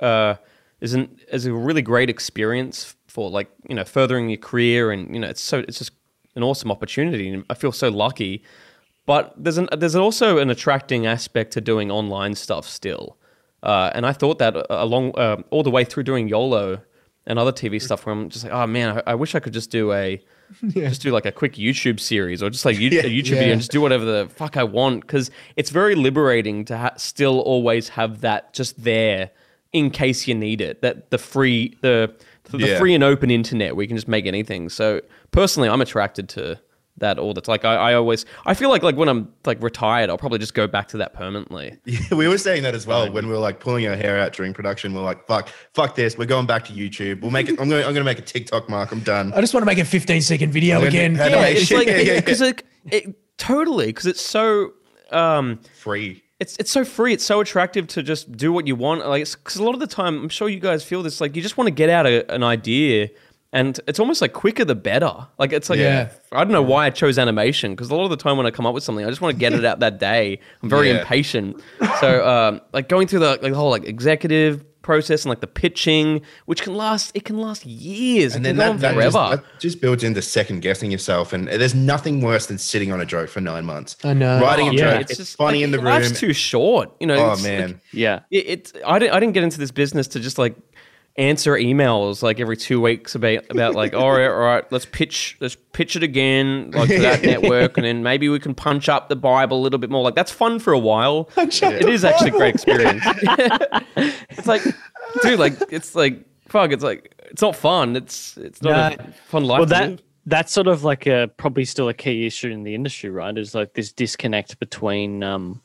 a really great experience for, like, furthering your career, and it's just an awesome opportunity. And I feel so lucky. But there's also an attracting aspect to doing online stuff still, and I thought that along all the way through doing YOLO and other TV stuff, where I'm just like, oh man, I wish I could just do just do like a quick YouTube series or just like a YouTube video and just do whatever the fuck I want, because it's very liberating to still always have that just there in case you need it. That the free free and open internet where you can just make anything. So personally, I'm attracted to that all the time. Like I feel like when I'm like retired, I'll probably just go back to that permanently. Yeah, we were saying that as well when we were like pulling our hair out during production. We're like, fuck this. We're going back to YouTube. We'll make it. I'm going to make a TikTok, Mark. I'm done. I just want to make a 15-second video again. It's like because totally, because it's so free. It's so free. It's so attractive to just do what you want. Like, because a lot of the time, I'm sure you guys feel this. Like, you just want to get out an idea. And it's almost like quicker the better. Like, it's like, I don't know why I chose animation, because a lot of the time when I come up with something, I just want to get it out that day. I'm very impatient. So like going through the whole like executive process and like the pitching, which can last years. And then that just builds into second guessing yourself. And there's nothing worse than sitting on a joke for 9 months. I know. Writing a joke, it's just funny in the room. Life's too short. Oh man. Like, I didn't get into this business to just like answer emails like every 2 weeks about like, all right, let's pitch it again, like, to that network, and then maybe we can punch up the Bible a little bit more. Like, that's fun for a while. It is actually a great experience. It's like, dude, like, it's like, fuck, it's like, it's not fun. It's not a fun life. Well, that's sort of like probably still a key issue in the industry, right? Is like this disconnect between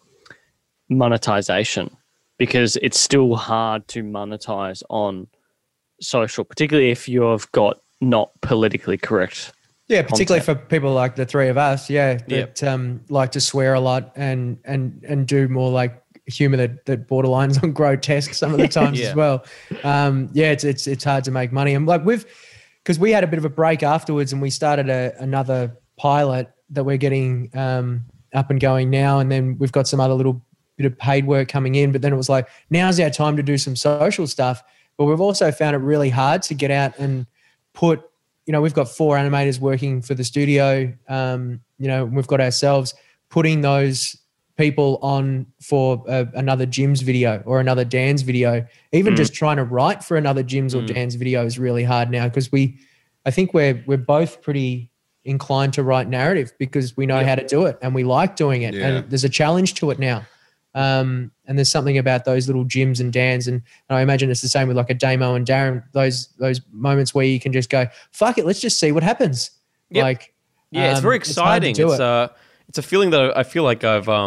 monetization, because it's still hard to monetize on social, particularly if you've got not politically correct. Yeah, particularly for people like the three of us. That like to swear a lot and do more like humor that borderlines on grotesque some of the times as well. It's hard to make money, and like because we had a bit of a break afterwards, and we started another pilot that we're getting up and going now, and then we've got some other little bit of paid work coming in, but then it was like, now's our time to do some social stuff. But we've also found it really hard to get out and put, we've got 4 animators working for the studio. We've got ourselves putting those people on for another Jim's video or another Dan's video. Even just trying to write for another Jim's or Dan's video is really hard now, because I think we're both pretty inclined to write narrative because we know how to do it and we like doing it. Yeah. And there's a challenge to it now. And there's something about those little Jims and Dans. And I imagine it's the same with like a Damo and Darren, those moments where you can just go, fuck it, let's just see what happens. Yep. Like, it's very exciting. It's a feeling that I feel like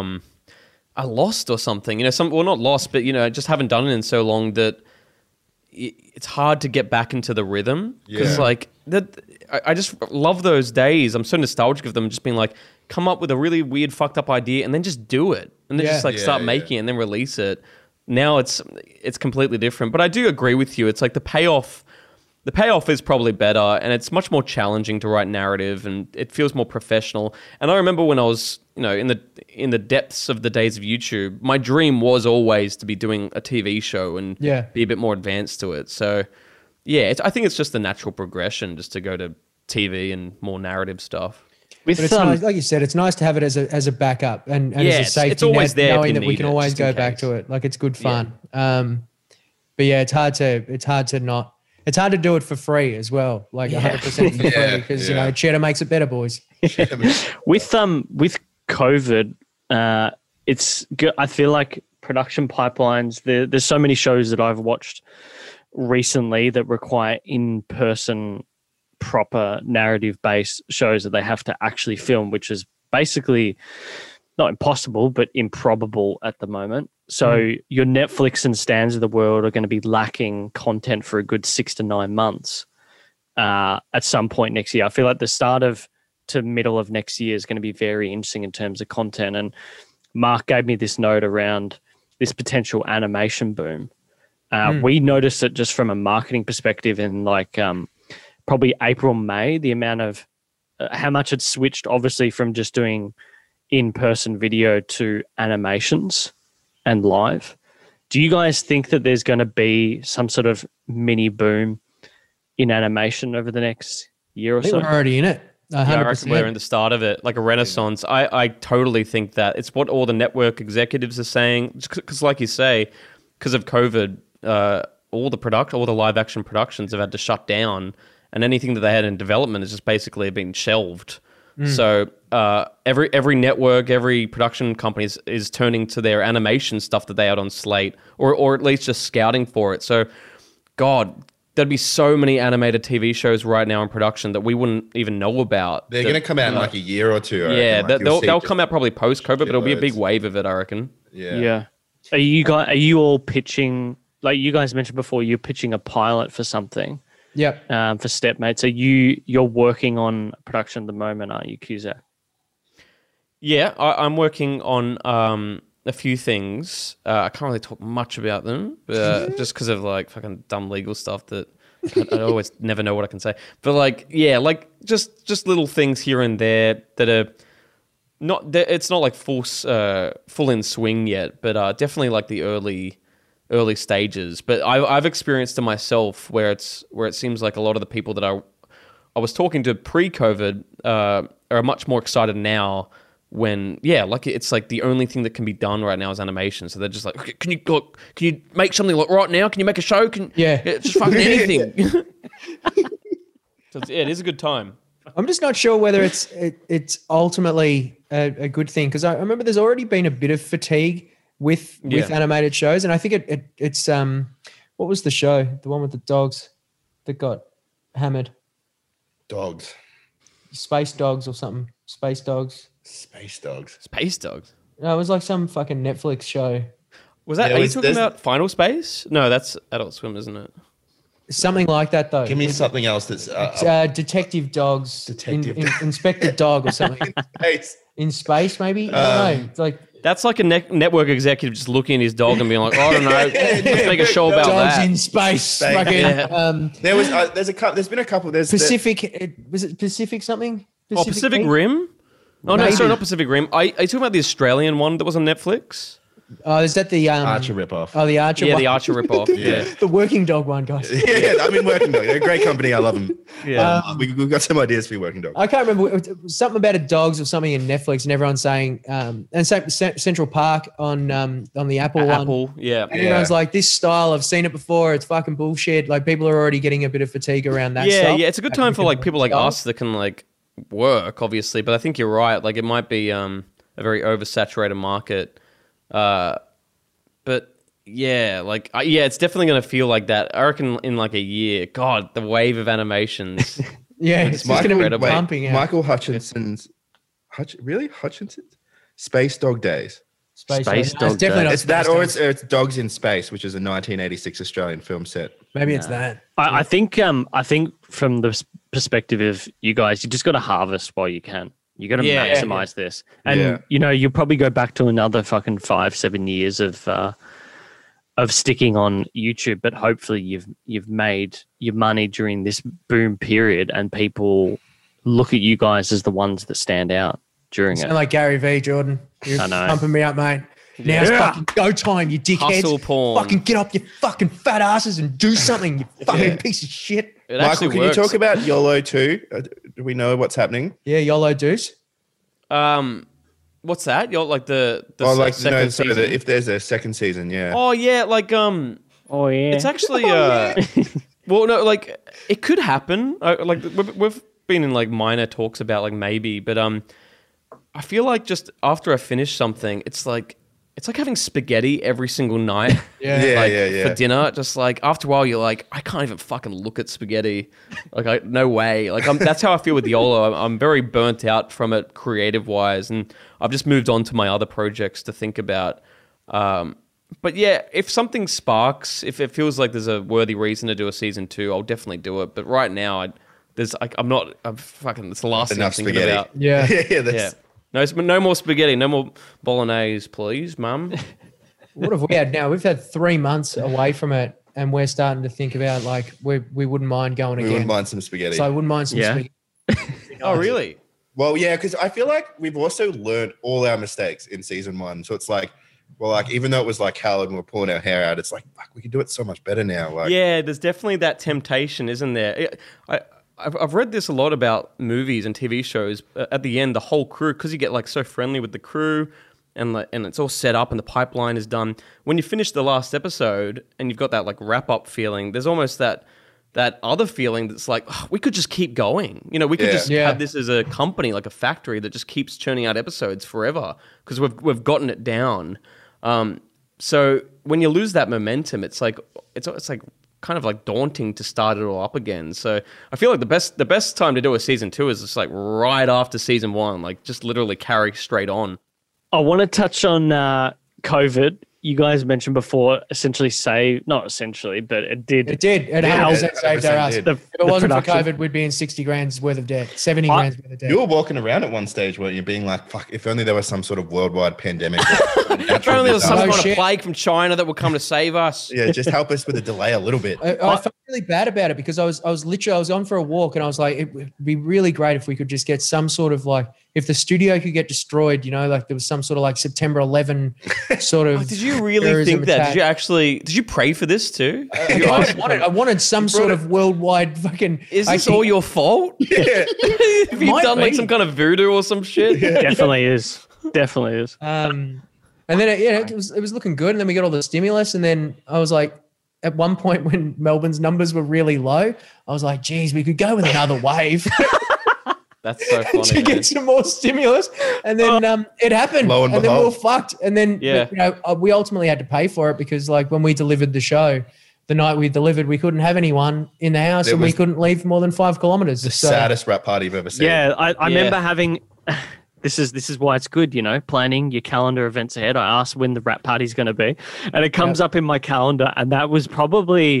I lost or something, not lost, but, just haven't done it in so long that it's hard to get back into the rhythm. Because I just love those days. I'm so nostalgic of them just being like, come up with a really weird fucked up idea and then just do it. And then start making it and then release it. Now it's completely different. But I do agree with you. It's like the payoff is probably better and it's much more challenging to write narrative and it feels more professional. And I remember when I was, in the depths of the days of YouTube, my dream was always to be doing a TV show and be a bit more advanced to it. So I think it's just the natural progression just to go to TV and more narrative stuff. But it's nice, like you said, it's nice to have it as a backup and as a safety it's always net, there knowing that we can always go back to it. Like it's good fun. But yeah, it's hard to do it for free as well. Like 100% for free because cheddar makes it better, boys. With COVID, it's good. I feel like production pipelines. There's so many shows that I've watched recently that require in-person, proper narrative-based shows that they have to actually film, which is basically not impossible, but improbable at the moment. So your Netflix and Stans of the world are going to be lacking content for a good 6 to 9 months at some point next year. I feel like the start of to middle of next year is going to be very interesting in terms of content. And Mark gave me this note around this potential animation boom. We noticed it just from a marketing perspective in probably April, May, the amount of how much it switched obviously from just doing in-person video to animations and live. Do you guys think that there's going to be some sort of mini boom in animation over the next year or so? We're already in it. 100%. I reckon we're in the start of it, like a renaissance. I totally think that it's what all the network executives are saying. Because, like you say, because of COVID, all the live action productions have had to shut down, and anything that they had in development has just basically been shelved. So every network, every production company is turning to their animation stuff that they had on slate, or at least just scouting for it. So, God, there'd be so many animated TV shows right now in production that we wouldn't even know about. They're going to come out in like a year or two. They'll come out probably post-COVID, but it'll be a big wave of it, I reckon. Yeah. Are you all pitching, like you guys mentioned before, you're pitching a pilot for something? Yep. For Stepmate. So you're working on production at the moment, aren't you, Cusack? Yeah, I'm working on a few things. I can't really talk much about them, just because of like fucking dumb legal stuff that I always never know what I can say. But just little things here and there that are not. It's not like full in swing yet, but definitely like the early stages. But I've experienced it myself where it seems like a lot of the people that I was talking to pre-COVID are much more excited now when it's like the only thing that can be done right now is animation. So they're just like, okay, can you make something like right now? Can you make a show? Just fucking anything. So it is a good time. I'm just not sure whether it's ultimately a good thing because I remember there's already been a bit of fatigue with animated shows, and I think it's what was the show? The one with the dogs that got hammered? Dogs. Space Dogs or something. Space Dogs. Space Dogs. Space Dogs. No, it was like some fucking Netflix show. Was that? Are you talking about Final Space? No, that's Adult Swim, isn't it? Something like that, though. Give me something else that's Detective Dogs. Inspector Dog or something. In space, maybe. I don't know. It's like that's like a network executive just looking at his dog and being like, I don't know, let's make a show about dogs that. In space. There's been a couple. There's Pacific. Was it Pacific something? Pacific Rim? Oh, maybe. No, sorry, not Pacific Rim. Are you talking about the Australian one that was on Netflix? Oh, is that the Archer ripoff? Oh, the Archer. Yeah, the Archer ripoff. Yeah, the Working Dog one, guys. Yeah, I mean Working Dog. They're a great company. I love them. Yeah, we've got some ideas for your Working Dog. I can't remember something about a dogs or something in Netflix, and everyone's saying, and Central Park on the Apple one. Apple, yeah. And everyone's like, this style, I've seen it before. It's fucking bullshit. Like people are already getting a bit of fatigue around that. Yeah, it's a good time for like people like us that can like work, obviously, but I think you're right. Like, it might be a very oversaturated market. But yeah, like, it's definitely going to feel like that. I reckon in like a year, God, the wave of animations. Yeah, it's just going to be pumping out. Michael Hutchinson's, Hutchinson's Space Dog Days. Space Dog Days. It's that, or it's Dogs in Space, which is a 1986 Australian film set. Maybe it's that. I think from the perspective of you guys, you just got to harvest while you can. You got to maximize this, and you'll probably go back to another fucking 5-7 years of sticking on YouTube, but hopefully you've made your money during this boom period, and people look at you guys as the ones that stand out during it. Like Gary V, Jordan. You're pumping me up, mate. Now's fucking go time, you dickheads. Hustle porn. Fucking get up your fucking fat asses and do something, you fucking piece of shit. Michael, can you talk about YOLO too? Do we know what's happening? Yeah, YOLO Deuce. What's that? You're like the second season? If there's a second season, yeah. Oh yeah, like Oh yeah. It's actually well, no, like it could happen. Like we've been in like minor talks about like maybe, but I feel like just after I finish something, it's like having spaghetti every single night. For dinner. Just like after a while, you're like, I can't even fucking look at spaghetti. Like, no way. Like that's how I feel with YOLO. I'm very burnt out from it, creative wise, and I've just moved on to my other projects to think about. But yeah, if something sparks, if it feels like there's a worthy reason to do a season 2, I'll definitely do it. But right now, it's the last thing I'm thinking about. Yeah. No more spaghetti. No more bolognese, please, Mum. What have we had now? We've had 3 months away from it, and we're starting to think about like we wouldn't mind going again. We wouldn't mind some spaghetti. So I wouldn't mind some spaghetti. Oh, really? Well, yeah, because I feel like we've also learned all our mistakes in season 1. So it's like, well, like even though it was like hell and we're pulling our hair out, it's like, fuck, we can do it so much better now. Like, yeah, there's definitely that temptation, isn't there? I've read this a lot about movies and TV shows. At the end, the whole crew, because you get like so friendly with the crew, and it's all set up and the pipeline is done. When you finish the last episode and you've got that like wrap up feeling, there's almost that other feeling that's like, oh, we could just keep going. We could just have this as a company, like a factory that just keeps churning out episodes forever because we've gotten it down. So when you lose that momentum, it's like kind of like daunting to start it all up again. So I feel like the best time to do a season 2 is just like right after season 1, like just literally carry straight on. I want to touch on COVID. You guys mentioned before, not essentially, but it did. It did. It 100% saved our ass. If it wasn't for COVID, we'd be in 60 grand's worth of debt, 70 grand's worth of debt. You were walking around at one stage where you're being like, fuck, if only there was some sort of worldwide pandemic. If only there was some kind of plague from China that would come to save us. Yeah, just help us with a delay a little bit. I felt really bad about it because I was on for a walk and I was like, it would be really great if we could just get some sort of like, if the studio could get destroyed, like there was some sort of like September 11 sort of. Did you really think that? Did you pray for this too? I wanted some sort of worldwide fucking. Is this all your fault? Yeah. Have you done like some kind of voodoo or some shit? Yeah. Definitely is. And then it was looking good, and then we got all the stimulus, and then I was like, at one point when Melbourne's numbers were really low, I was like, geez, we could go with another wave. That's so funny. To get some more stimulus. And then it happened. Lo and then we behold. were fucked. And then we ultimately had to pay for it because like when we delivered the show, the night we delivered, we couldn't have anyone in the house and we couldn't leave more than 5 kilometers. The saddest rap party you've ever seen. Yeah, I remember having this is why it's good, planning your calendar events ahead. I asked when the rap party's going to be, and it comes up in my calendar, and that was probably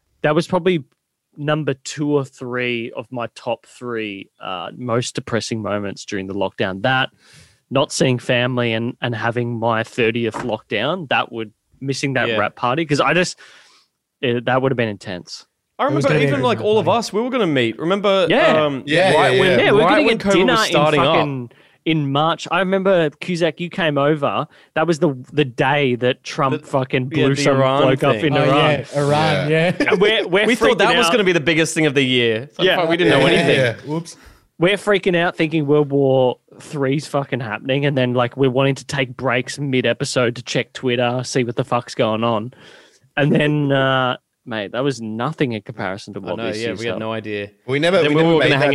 number 2 or 3 of my top 3 most depressing moments during the lockdown. That, not seeing family and having my 30th lockdown, missing that rap party, because that would have been intense. I remember even like all of us, we were going to meet. Remember? We were going to get dinner in March. I remember, Cusack, you came over. That was the day that Trump fucking blew some bloke up in Iran. Yeah, Iran, yeah. And we thought that was going to be the biggest thing of the year. Fuck, we didn't know anything. Yeah. Whoops. We're freaking out thinking World War III's fucking happening, and then like we're wanting to take breaks mid-episode to check Twitter, see what the fuck's going on. And then, mate, that was nothing in comparison to what this is. We had no idea. We never were going to hang out.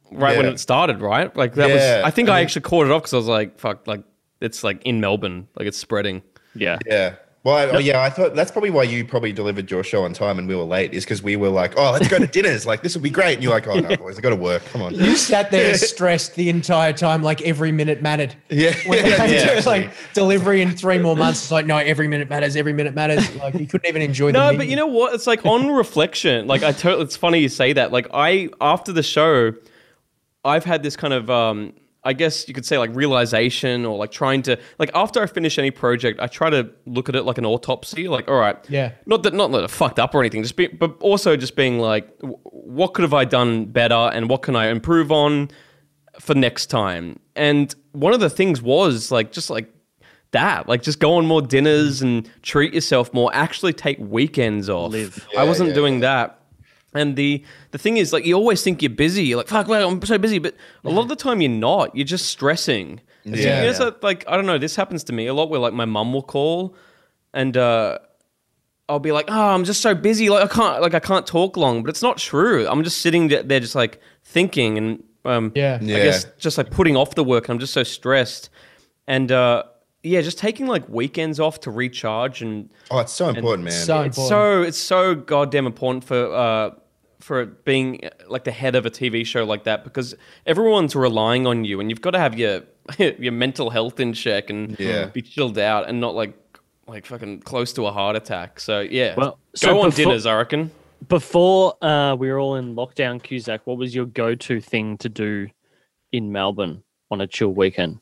right when it started, right? Like that was. I think I actually called it off because I was like, "Fuck!" Like it's like in Melbourne, like it's spreading. Yeah. Well, I thought that's probably why you probably delivered your show on time and we were late, is because we were like, oh, let's go to dinners. Like, this will be great. And you're like, oh, no, boys, I got to work. Come on. You sat there stressed the entire time, like every minute mattered. Yeah. When it came to like delivery in 3 more months, it's like, no, every minute matters. Every minute matters. Like, you couldn't even enjoy the menu. But you know what? It's like on reflection, like it's funny you say that. Like after the show, I've had this kind of, I guess you could say like realization, or like trying to, like after I finish any project, I try to look at it like an autopsy. Like, all right, not that it fucked up or anything, but also just being like, what could have I done better, and what can I improve on for next time? And one of the things was like just like that, like just go on more dinners and treat yourself more. Actually, take weekends off. I wasn't doing that. And the thing is, like, you always think you're busy. You're like, fuck, I'm so busy. But a lot of the time you're not. You're just stressing. So, like, I don't know. This happens to me a lot where, like, my mum will call and I'll be like, oh, I'm just so busy. Like, I can't talk long. But it's not true. I'm just sitting there just, like, thinking and, I guess, just, like, putting off the work. And I'm just so stressed. And, just taking like weekends off to recharge and it's so important, man. So important. It's so goddamn important for being like the head of a TV show like that, because everyone's relying on you, and you've got to have your your mental health in check and be chilled out and not like fucking close to a heart attack. So go on dinners, I reckon. Before we were all in lockdown, Cusack, what was your go-to thing to do in Melbourne on a chill weekend?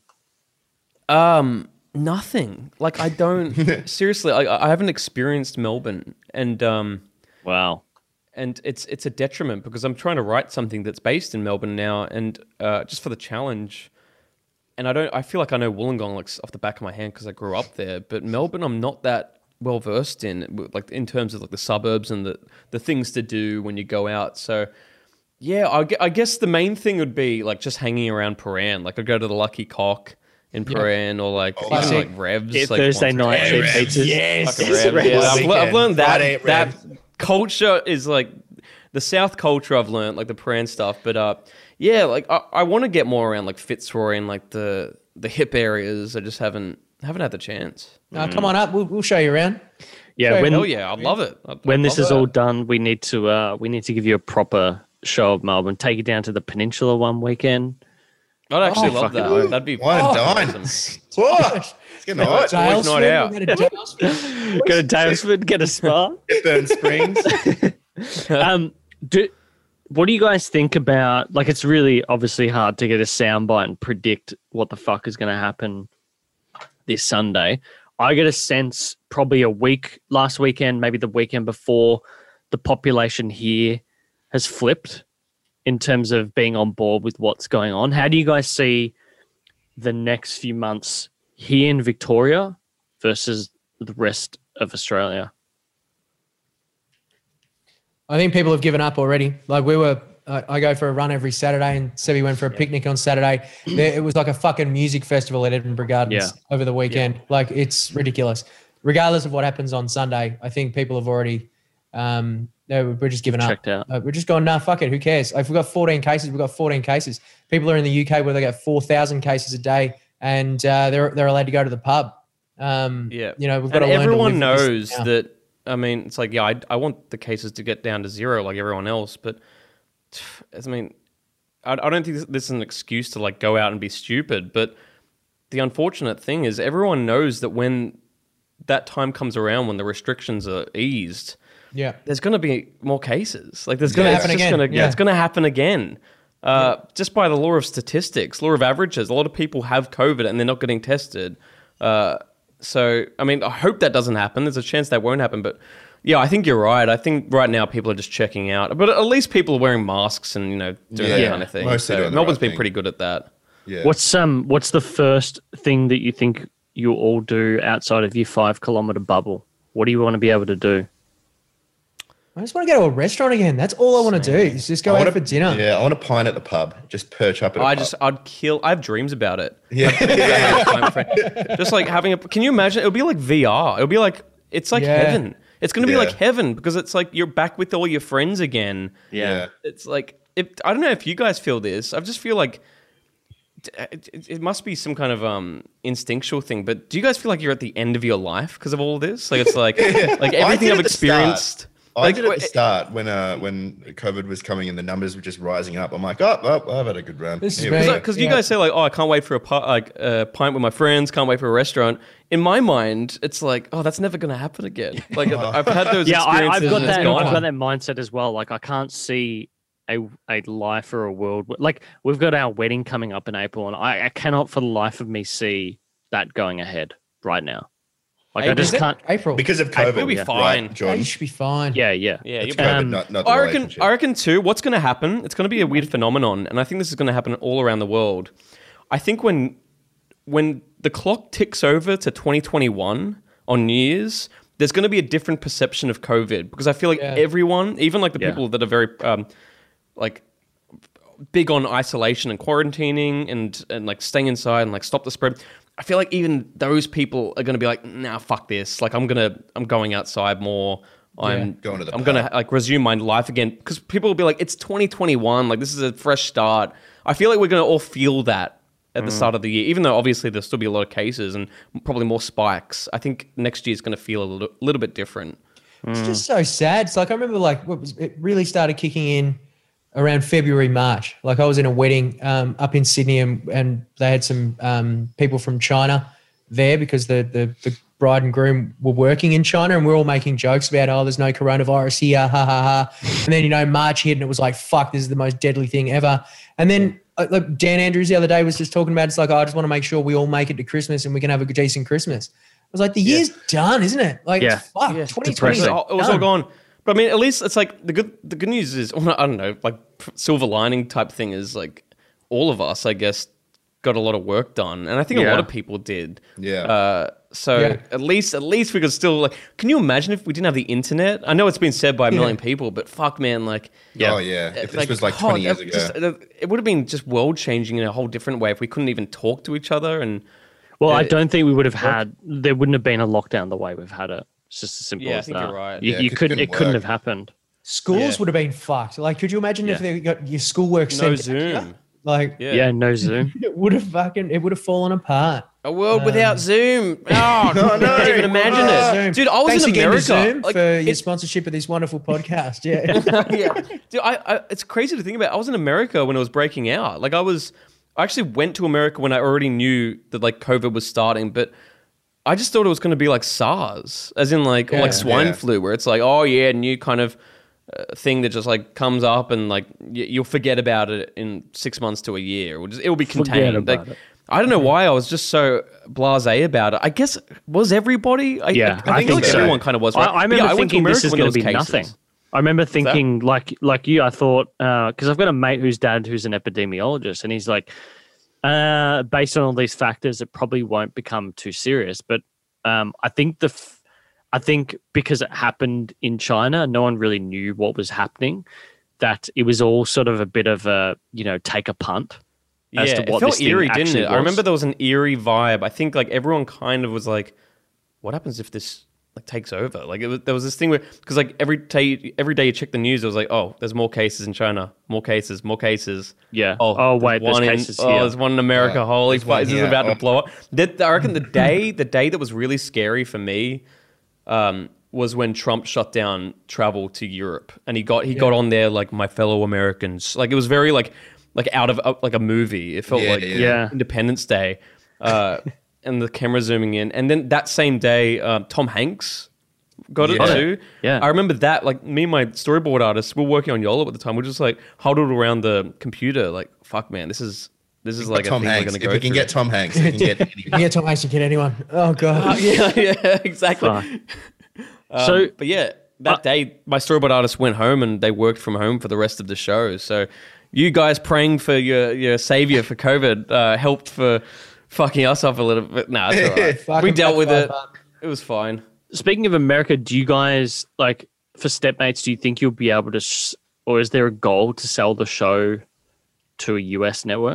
Nothing. Like I don't seriously. I haven't experienced Melbourne, and wow, and it's a detriment because I'm trying to write something that's based in Melbourne now, and just for the challenge. And I feel like I know Wollongong like off the back of my hand because I grew up there, but Melbourne I'm not that well versed in, like in terms of like the suburbs and the things to do when you go out. So yeah, I guess the main thing would be like just hanging around Paran. Like I'd go to the Lucky Cock in Paran, or like even like Revs, like Thursday night pizzas. Yes, I've learned that culture is like the South culture. I've learned like the Paran stuff, but like I want to get more around like Fitzroy and like the hip areas. I just haven't had the chance. Come on up, we'll show you around. Yeah, I'd love it. When this is all done, we need to give you a proper show of Melbourne. Take you down to the Peninsula one weekend. I'd actually love that. Ooh. That'd be one and dine. Awesome. It's getting hot. Boys' night out. Go to Dalesford, get a spa. Burn Springs. What do you guys think about, like, it's really obviously hard to get a soundbite and predict what the fuck is going to happen this Sunday. I get a sense probably last weekend, maybe the weekend before, the population here has flipped in terms of being on board with what's going on. How do you guys see the next few months here in Victoria versus the rest of Australia? I think people have given up already. Like I go for a run every Saturday, and Sebi went for a picnic on Saturday. It was like a fucking music festival at Edinburgh Gardens over the weekend. Like it's ridiculous. Regardless of what happens on Sunday, I think people have already, we're just giving up. We're just going, nah, fuck it. Who cares? If we've got 14 cases, we've got 14 cases. People are in the UK where they get 4,000 cases a day, and they're allowed to go to the pub. We've got to learn to everyone live with knows this now. that. I mean, it's like, I want the cases to get down to zero like everyone else, but I mean, I don't think this is an excuse to like go out and be stupid. But the unfortunate thing is, everyone knows that when that time comes around, when the restrictions are eased, there's going to be more cases. Like there's going to happen again. It's going to happen again. Just by the law of statistics, law of averages, a lot of people have COVID and they're not getting tested. So, I mean, I hope that doesn't happen. There's a chance that won't happen. But, yeah, I think you're right. I think right now people are just checking out. But at least people are wearing masks and, doing that kind of thing. So Melbourne's been pretty good at that. Yeah. What's the first thing that you think you'll all do outside of your 5 kilometer bubble? What do you want to be able to do? I just want to go to a restaurant again. That's all I want to do is just go out for dinner. Yeah, I want a pint at the pub. Just perch up at a pub. I have dreams about it. Yeah. Just like having can you imagine? It'll be like VR. It'll be like, it's like heaven. It's going to be like heaven because it's like you're back with all your friends again. Yeah. It's like, I don't know if you guys feel this. I just feel like it must be some kind of instinctual thing, but do you guys feel like you're at the end of your life because of all this? Like it's like everything I've experienced. I did at the start when COVID was coming and the numbers were just rising up. I'm like, oh, I've had a good run. Because you guys say like, oh, I can't wait for a pint with my friends, can't wait for a restaurant. In my mind, it's like, oh, that's never going to happen again. Like I've had those experiences. I've got that mindset as well. Like I can't see a life or a world. Like we've got our wedding coming up in April, and I cannot for the life of me see that going ahead right now. Like I just can't. April because of COVID. We'll be fine, right, Jordan. You should be fine. Yeah. It's COVID, not the relationship. I reckon too. What's going to happen? It's going to be a weird phenomenon, and I think this is going to happen all around the world. I think when the clock ticks over to 2021 on New Year's, there's going to be a different perception of COVID because I feel like everyone, even like the people that are very like big on isolation and quarantining and like staying inside and like stop the spread. I feel like even those people are going to be like, nah, fuck this. Like I'm going outside more. I'm going to like resume my life again because people will be like, it's 2021. Like this is a fresh start. I feel like we're going to all feel that at the start of the year, even though obviously there'll still be a lot of cases and probably more spikes. I think next year is going to feel a little bit different. It's just so sad. It's like, I remember like it really started kicking in around February, March. Like I was in a wedding up in Sydney and they had some people from China there because the bride and groom were working in China and we're all making jokes about, oh, there's no coronavirus here, ha, ha, ha. And then, March hit and it was like, fuck, this is the most deadly thing ever. And then like Dan Andrews the other day was just talking about, it's like, oh, I just want to make sure we all make it to Christmas and we can have a decent Christmas. I was like, the year's done, isn't it? Like, fuck, 2020. It was all gone. But I mean, at least it's like the good news is, I don't know, like silver lining type thing is like all of us, I guess, got a lot of work done. And I think a lot of people did. Yeah. At least we could still like, can you imagine if we didn't have the internet? I know it's been said by a million people, but fuck man, like. Oh yeah. If this was like 20 years ago. It would have been just world changing in a whole different way if we couldn't even talk to each other. And well, I don't think we would have there wouldn't have been a lockdown the way we've had it. It's just as simple as that. You're right. It couldn't have happened. Schools would have been fucked. Like, could you imagine if they got your schoolwork sent? No Zoom. Like, no Zoom. It would have fallen apart. A world without Zoom. Oh, no, I can't even imagine it. Dude, I was Thanks in America. Zoom for your sponsorship of this wonderful podcast. Yeah. Dude, it's crazy to think about. I was in America when it was breaking out. Like I actually went to America when I already knew that like COVID was starting, but I just thought it was going to be like SARS, as in like swine flu, where it's like, oh yeah, new kind of thing that just like comes up and like you'll forget about it in 6 months to a year. It'll be contained. Like, I don't know why I was just so blasé about it. I guess was everybody. I think like everyone kind of was. Right? I remember thinking this is going to be nothing. I remember thinking like you. I thought because I've got a mate who's an epidemiologist, and he's like, based on all these factors, it probably won't become too serious. But I think because it happened in China, no one really knew what was happening. That it was all sort of a bit of a take a punt. As to what it felt this eerie, didn't it? was. I remember there was an eerie vibe. I think like everyone kind of was like, "What happens if this like takes over?" Like there was this thing where because like every day you check the news, it was like, "Oh, there's more cases in China, more cases." Yeah. Oh wait, there's one cases here. Oh, there's one in America. Yeah, Holy fuck, is this about to blow up? I reckon the day that was really scary for me was when Trump shut down travel to Europe, and he got on there like my fellow Americans. Like it was very like out of like a movie. It felt Independence Day, and the camera zooming in. And then that same day, Tom Hanks got it too. Yeah, I remember that. Like me and my storyboard artist, we were working on YOLO at the time. We're just like huddled around the computer, like fuck, man, this is like Tom a thing Hanks. We're gonna go if we can through. get Tom Hanks, we can get anyone. You can get Tom Hanks, you can get anyone. Oh god. Yeah, exactly. But yeah, that day my storyboard artist went home and they worked from home for the rest of the show. So you guys praying for your savior for COVID helped for fucking us up a little bit. Nah, it's all right. We dealt with it. It was fine. Speaking of America, do you guys like for Stepmates? Do you think you'll be able to, or is there a goal to sell the show to a US network?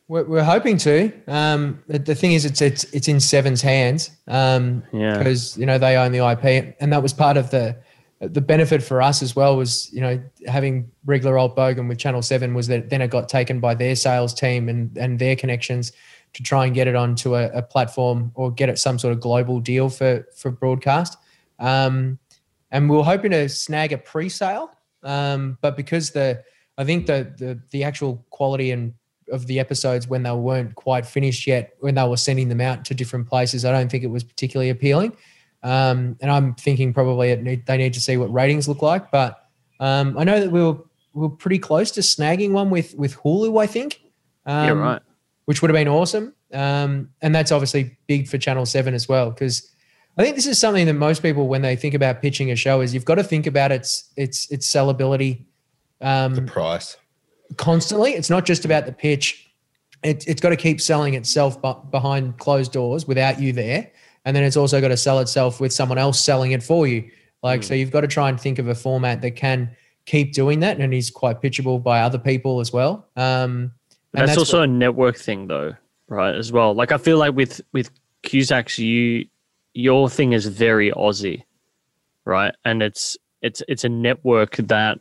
We're hoping to. The thing is, it's in Seven's hands. Because they own the IP, and that was part of the benefit for us as well. Was having regular old Bogan with Channel 7 was that then it got taken by their sales team and their connections to try and get it onto a platform or get it some sort of global deal for broadcast. And we were hoping to snag a pre-sale, but because I think the actual quality of the episodes when they weren't quite finished yet, when they were sending them out to different places, I don't think it was particularly appealing. And I'm thinking probably they need to see what ratings look like. But I know that we were pretty close to snagging one with Hulu, I think. Right. Which would have been awesome. And that's obviously big for Channel 7 as well, because I think this is something that most people, when they think about pitching a show, is you've got to think about its sellability. The price. Constantly. It's not just about the pitch. It's got to keep selling itself behind closed doors without you there. And then it's also got to sell itself with someone else selling it for you. So you've got to try and think of a format that can keep doing that and is quite pitchable by other people as well. And that's also a network thing though, right, as well. Like I feel like with Cusack's, your thing is very Aussie, right? And it's a network that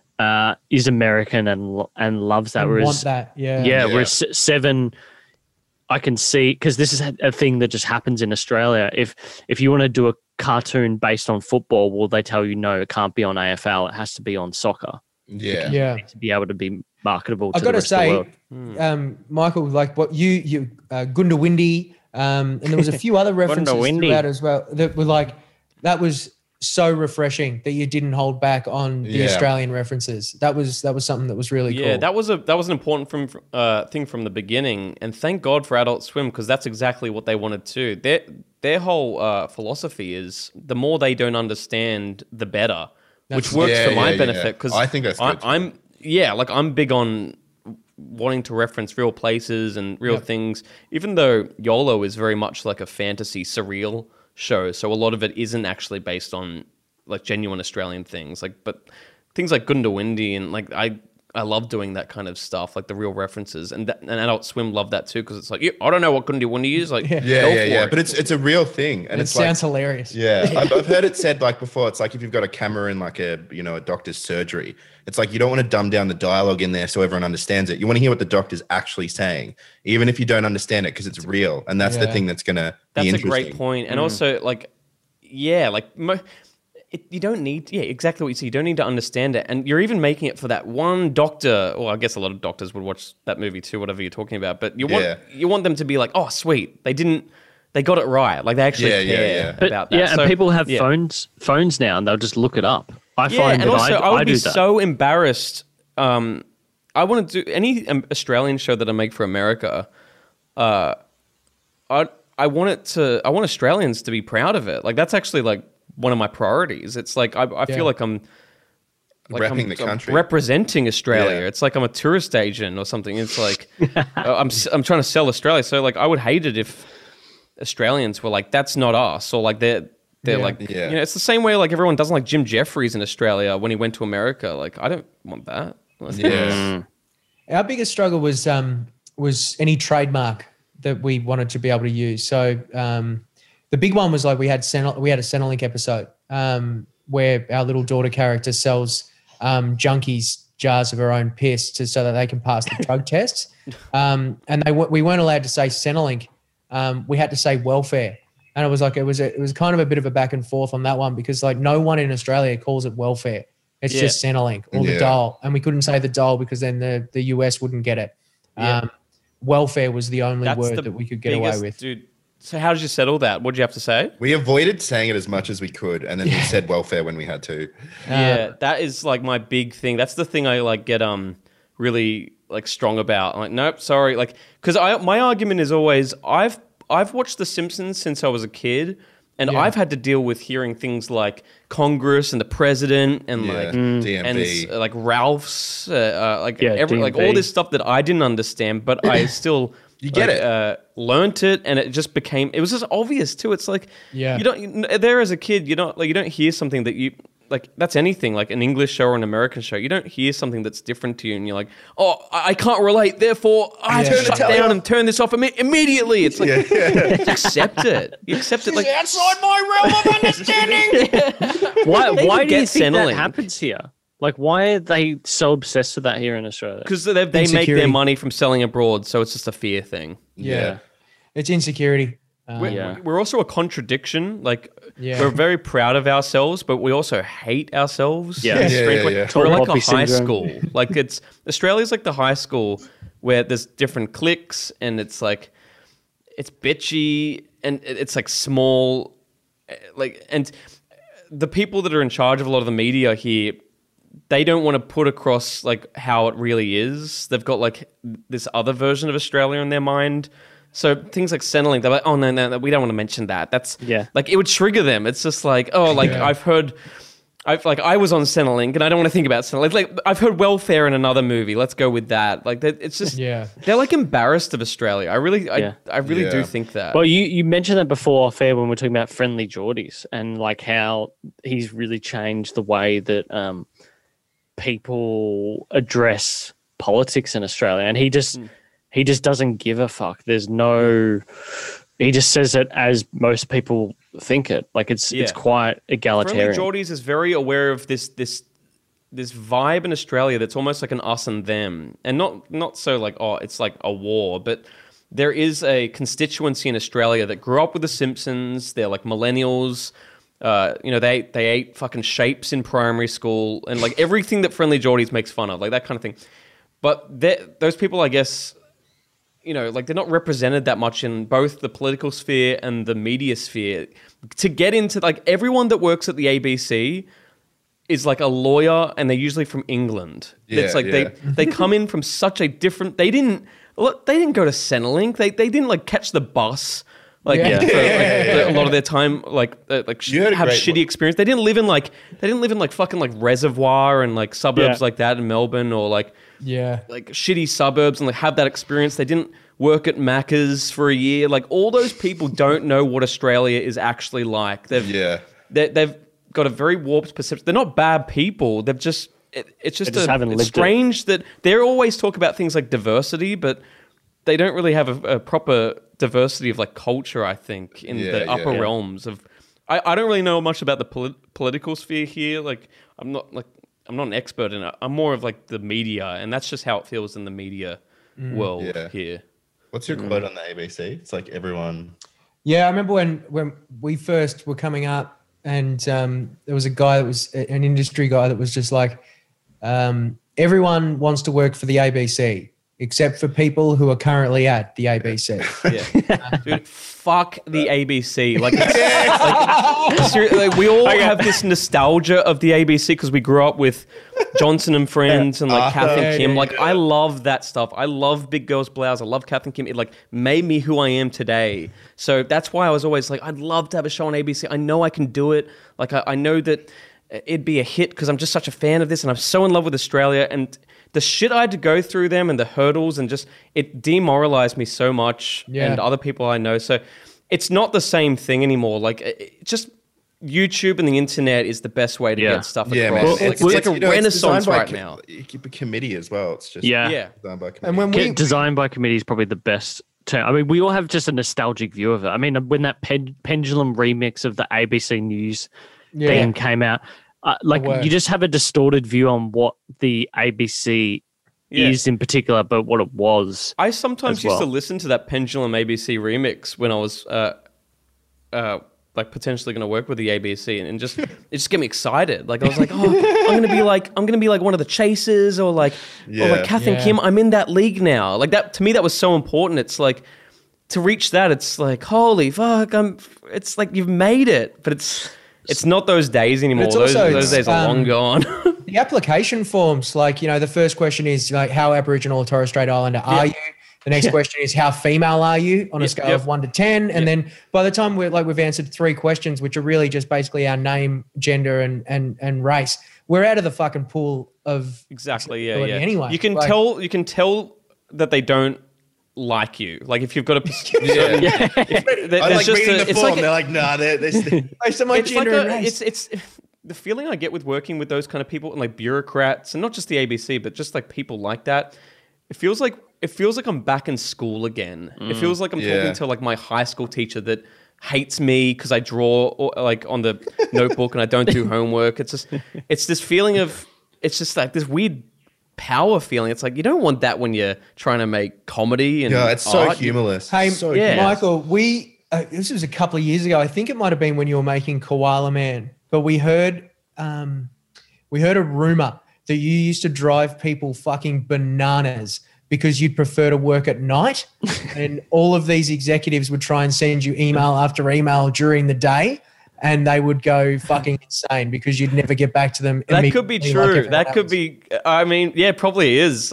is American and loves that. Want that, yeah. Whereas Seven, I can see, because this is a thing that just happens in Australia. If you want to do a cartoon based on football, well, they tell you no, it can't be on AFL. It has to be on soccer. Yeah. To be able to be marketable to I've got the to rest of the say, world. Michael, like what you Gundawindi, and there was a few other references to that as well that were like, that was so refreshing that you didn't hold back on the Australian references. That was something that was really cool. Yeah, that was an important thing from the beginning, and thank God for Adult Swim, because that's exactly what they wanted to. Their whole philosophy is the more they don't understand, the better, which works for my benefit, because I think that's good. I'm big on wanting to reference real places and real things, even though YOLO is very much like a fantasy surreal show, so a lot of it isn't actually based on like genuine Australian things, but things like Gundawindi and like I love doing that kind of stuff, like the real references, and Adult Swim love that too, because it's like, I don't know what Gundawindi is, like but it's a real thing, and it sounds hilarious. I've heard it said like before, it's like if you've got a camera in like a doctor's surgery, it's like you don't want to dumb down the dialogue in there so everyone understands it. You want to hear what the doctor's actually saying, even if you don't understand it, because it's real, and that's the thing that's gonna be interesting. That's a great point. And also you don't need, exactly what you say. You don't need to understand it. And you're even making it for that one doctor, or I guess a lot of doctors would watch that movie too, whatever you're talking about. But you want them to be like, oh, sweet, they got it right. Like they actually care about that. And people have phones now, and they'll just look it up. I find that I would be so embarrassed. I want to do any Australian show that I make for America. I want Australians to be proud of it. Like that's actually like one of my priorities. It's like I feel like I'm repping the country, representing Australia. It's like I'm a tourist agent or something. It's like I'm trying to sell Australia. So like I would hate it if Australians were like, that's not us, or like they're like it's the same way like everyone doesn't like Jim Jeffries in Australia when he went to America. Like I don't want that. Our biggest struggle was any trademark that we wanted to be able to use. So the big one was like we had a Centrelink episode where our little daughter character sells junkies jars of her own piss so that they can pass the drug tests. And we weren't allowed to say Centrelink. We had to say welfare. And it was kind of a bit of a back and forth on that one, because like no one in Australia calls it welfare. It's just Centrelink or the dole. And we couldn't say the dole because then the US wouldn't get it. Welfare was the only word that we could get away with. Dude. So how did you settle that? What did you have to say? We avoided saying it as much as we could, and then we said welfare when we had to. That is like my big thing. That's the thing I like get really like strong about. I'm like, nope, sorry, like because my argument is always I've watched The Simpsons since I was a kid, and I've had to deal with hearing things like Congress and the president and like DMV. and like Ralph's like all this stuff that I didn't understand, but I still. You get it. Learned it, and it just became. It was just obvious too. It's like you don't there as a kid. You don't hear something that you like that's anything, like an English show or an American show. You don't hear something that's different to you, and you're like, "Oh, I can't relate. Therefore, I have to shut down and turn this off immediately." It's like, just accept it. You accept it. Like outside my realm of understanding. Why do you think that happens here? Like, why are they so obsessed with that here in Australia? Because they make their money from selling abroad, so it's just a fear thing. Yeah. It's insecurity. We're also a contradiction. Like, we're very proud of ourselves, but we also hate ourselves. Yeah. We're like a high school. Like, Australia's like the high school where there's different cliques, and it's like, it's bitchy, and it's like small. Like, and the people that are in charge of a lot of the media here, they don't want to put across like how it really is. They've got like this other version of Australia in their mind. So things like Centrelink, they're like, oh no, we don't want to mention that. That's like it would trigger them. It's just like, oh, like I was on Centrelink and I don't want to think about Centrelink. Like I've heard welfare in another movie. Let's go with that. Like it's just they're like embarrassed of Australia. I really do think that. Well, you mentioned that before, Fair, when we're talking about Friendly Jordies and like how he's really changed the way that people address politics in Australia, and he just doesn't give a fuck. There's no, he just says it as most people think it. Like it's quite egalitarian. Friendly Jordies is very aware of this vibe in Australia that's almost like an us and them, and not so like, oh, it's like a war, but there is a constituency in Australia that grew up with The Simpsons. They're like millennials. They ate fucking shapes in primary school, and like everything that Friendly Jordies makes fun of, like that kind of thing. But those people, I guess, like they're not represented that much in both the political sphere and the media sphere. To get into like everyone that works at the ABC is like a lawyer, and they're usually from England. It's like they come in from such a different. They didn't go to Centrelink. They didn't like catch the bus. Like, a lot of their time, have shitty experience. They didn't live in like fucking like Reservoir and like suburbs like that in Melbourne, or like shitty suburbs, and like have that experience. They didn't work at Macca's for a year. Like all those people don't know what Australia is actually like. They've got a very warped perception. They're not bad people. They've just it's strange that they always talk about things like diversity, but they don't really have a proper diversity of like culture, I think, in the upper realms of. I don't really know much about the political sphere here. Like I'm not an expert in it. I'm more of like the media, and that's just how it feels in the media world here. What's your quote on the ABC? It's like everyone. Yeah, I remember when we first were coming up, and there was a guy that was an industry guy that was just like, everyone wants to work for the ABC. Except for people who are currently at the ABC. Dude, fuck the ABC. Like we all have this nostalgia of the ABC because we grew up with Johnson and Friends and like Kath and Kim. Like I love that stuff. I love Big Girls Blouse. I love Kath and Kim. It like made me who I am today. So that's why I was always like, I'd love to have a show on ABC. I know I can do it. Like I know that it'd be a hit because I'm just such a fan of this, and I'm so in love with Australia, and the shit I had to go through them and the hurdles, and just it demoralized me so much, and other people I know. So it's not the same thing anymore. Like it's just YouTube and the internet is the best way to get stuff across. It's like a renaissance right now. Committee as well. It's just designed by committee. And when designed by committee is probably the best term. I mean, we all have just a nostalgic view of it. I mean, when that pendulum remix of the ABC News theme came out, you just have a distorted view on what the ABC is in particular, but what it was. I sometimes used to listen to that Pendulum ABC remix when I was like potentially going to work with the ABC, and just it just get me excited. Like I was like, oh, I'm gonna be like one of the Chasers, or like Kath and Kim. I'm in that league now. Like that to me, that was so important. It's like to reach that. It's like holy fuck. It's like you've made it, but it's not those days anymore. Those days are long gone. The application forms, like, the first question is like, how Aboriginal or Torres Strait Islander are you? The next question is, how female are you on a scale of 1 to 10? And then by the time we've answered 3 questions, which are really just basically our name, gender, and race, we're out of the fucking pool of anyway. You can tell that they don't like you. Like if you've got a it's like, no, they're based on my gender and race. the feeling I get with working with those kind of people and like bureaucrats, and not just the ABC, but just like people like that, it feels like I'm back in school again. It feels like I'm talking to like my high school teacher that hates me because I draw like on the notebook and I don't do homework. It's this feeling of, it's just like this weird power feeling. It's like you don't want that when you're trying to make comedy and it's so humorless. Hey, so Michael, this was a couple of years ago. I think it might have been when you were making Koala Man, but we heard a rumor that you used to drive people fucking bananas because you'd prefer to work at night, and all of these executives would try and send you email after email during the day, and they would go fucking insane because you'd never get back to them. That could be true. That could be. I mean, yeah, probably is.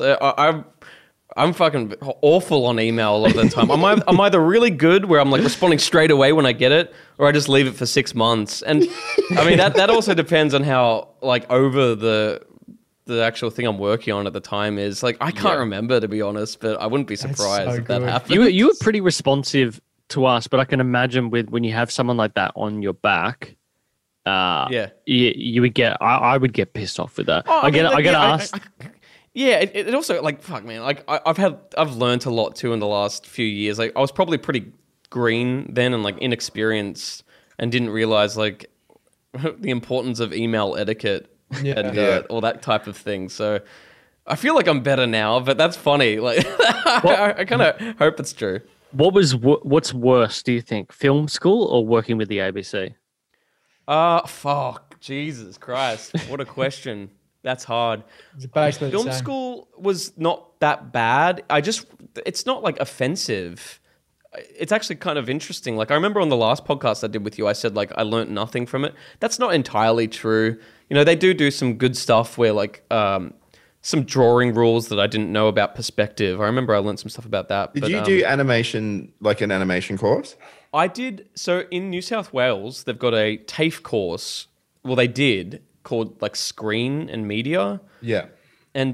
I'm fucking awful on email a lot of the time. I'm either really good where I'm like responding straight away when I get it, or I just leave it for 6 months. And I mean that also depends on how like over the actual thing I'm working on at the time is. Like I can't remember, to be honest, but I wouldn't be surprised if that happened. You were pretty responsive to us, but I can imagine when you have someone like that on your back, you would get. I would get pissed off with that. I get asked. It also like fuck man. Like I've learned a lot too in the last few years. Like I was probably pretty green then and like inexperienced and didn't realize like the importance of email etiquette and all that type of thing. So I feel like I'm better now, but that's funny. Like I kind of hope it's true. What's worse, do you think, film school or working with the ABC? Fuck, Jesus Christ, what a question. That's hard. Film school was not that bad. It's not like offensive. It's actually kind of interesting. Like I remember on the last podcast I did with you, I said like I learned nothing from it. That's not entirely true. You know, they do some good stuff where like some drawing rules that I didn't know about perspective. I remember I learned some stuff about that. Did you do animation, like an animation course? I did. So in New South Wales, they've got a TAFE course. Well, they did, called like Screen and Media. Yeah. And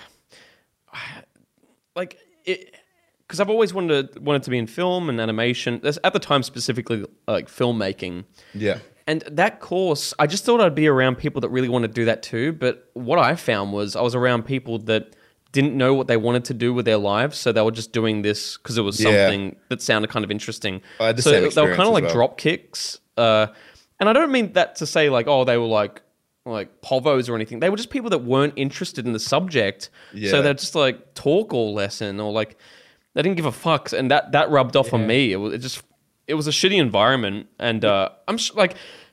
like it, because I've always wanted to be in film and animation. At the time, specifically like filmmaking. Yeah. And that course, I just thought I'd be around people that really want to do that too. But what I found was I was around people that didn't know what they wanted to do with their lives. So they were just doing this because it was something that sounded kind of interesting. I had the same experience. They were kind of like drop kicks. And I don't mean that to say like, oh, they were like povos or anything. They were just people that weren't interested in the subject. Yeah. So they'd just like talk all lesson or like they didn't give a fuck. And that rubbed off on me. It was a shitty environment. And I'm like...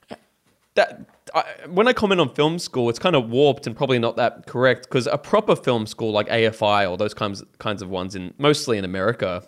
when I comment on film school, it's kind of warped and probably not that correct because a proper film school like AFI or those kinds of ones mostly in America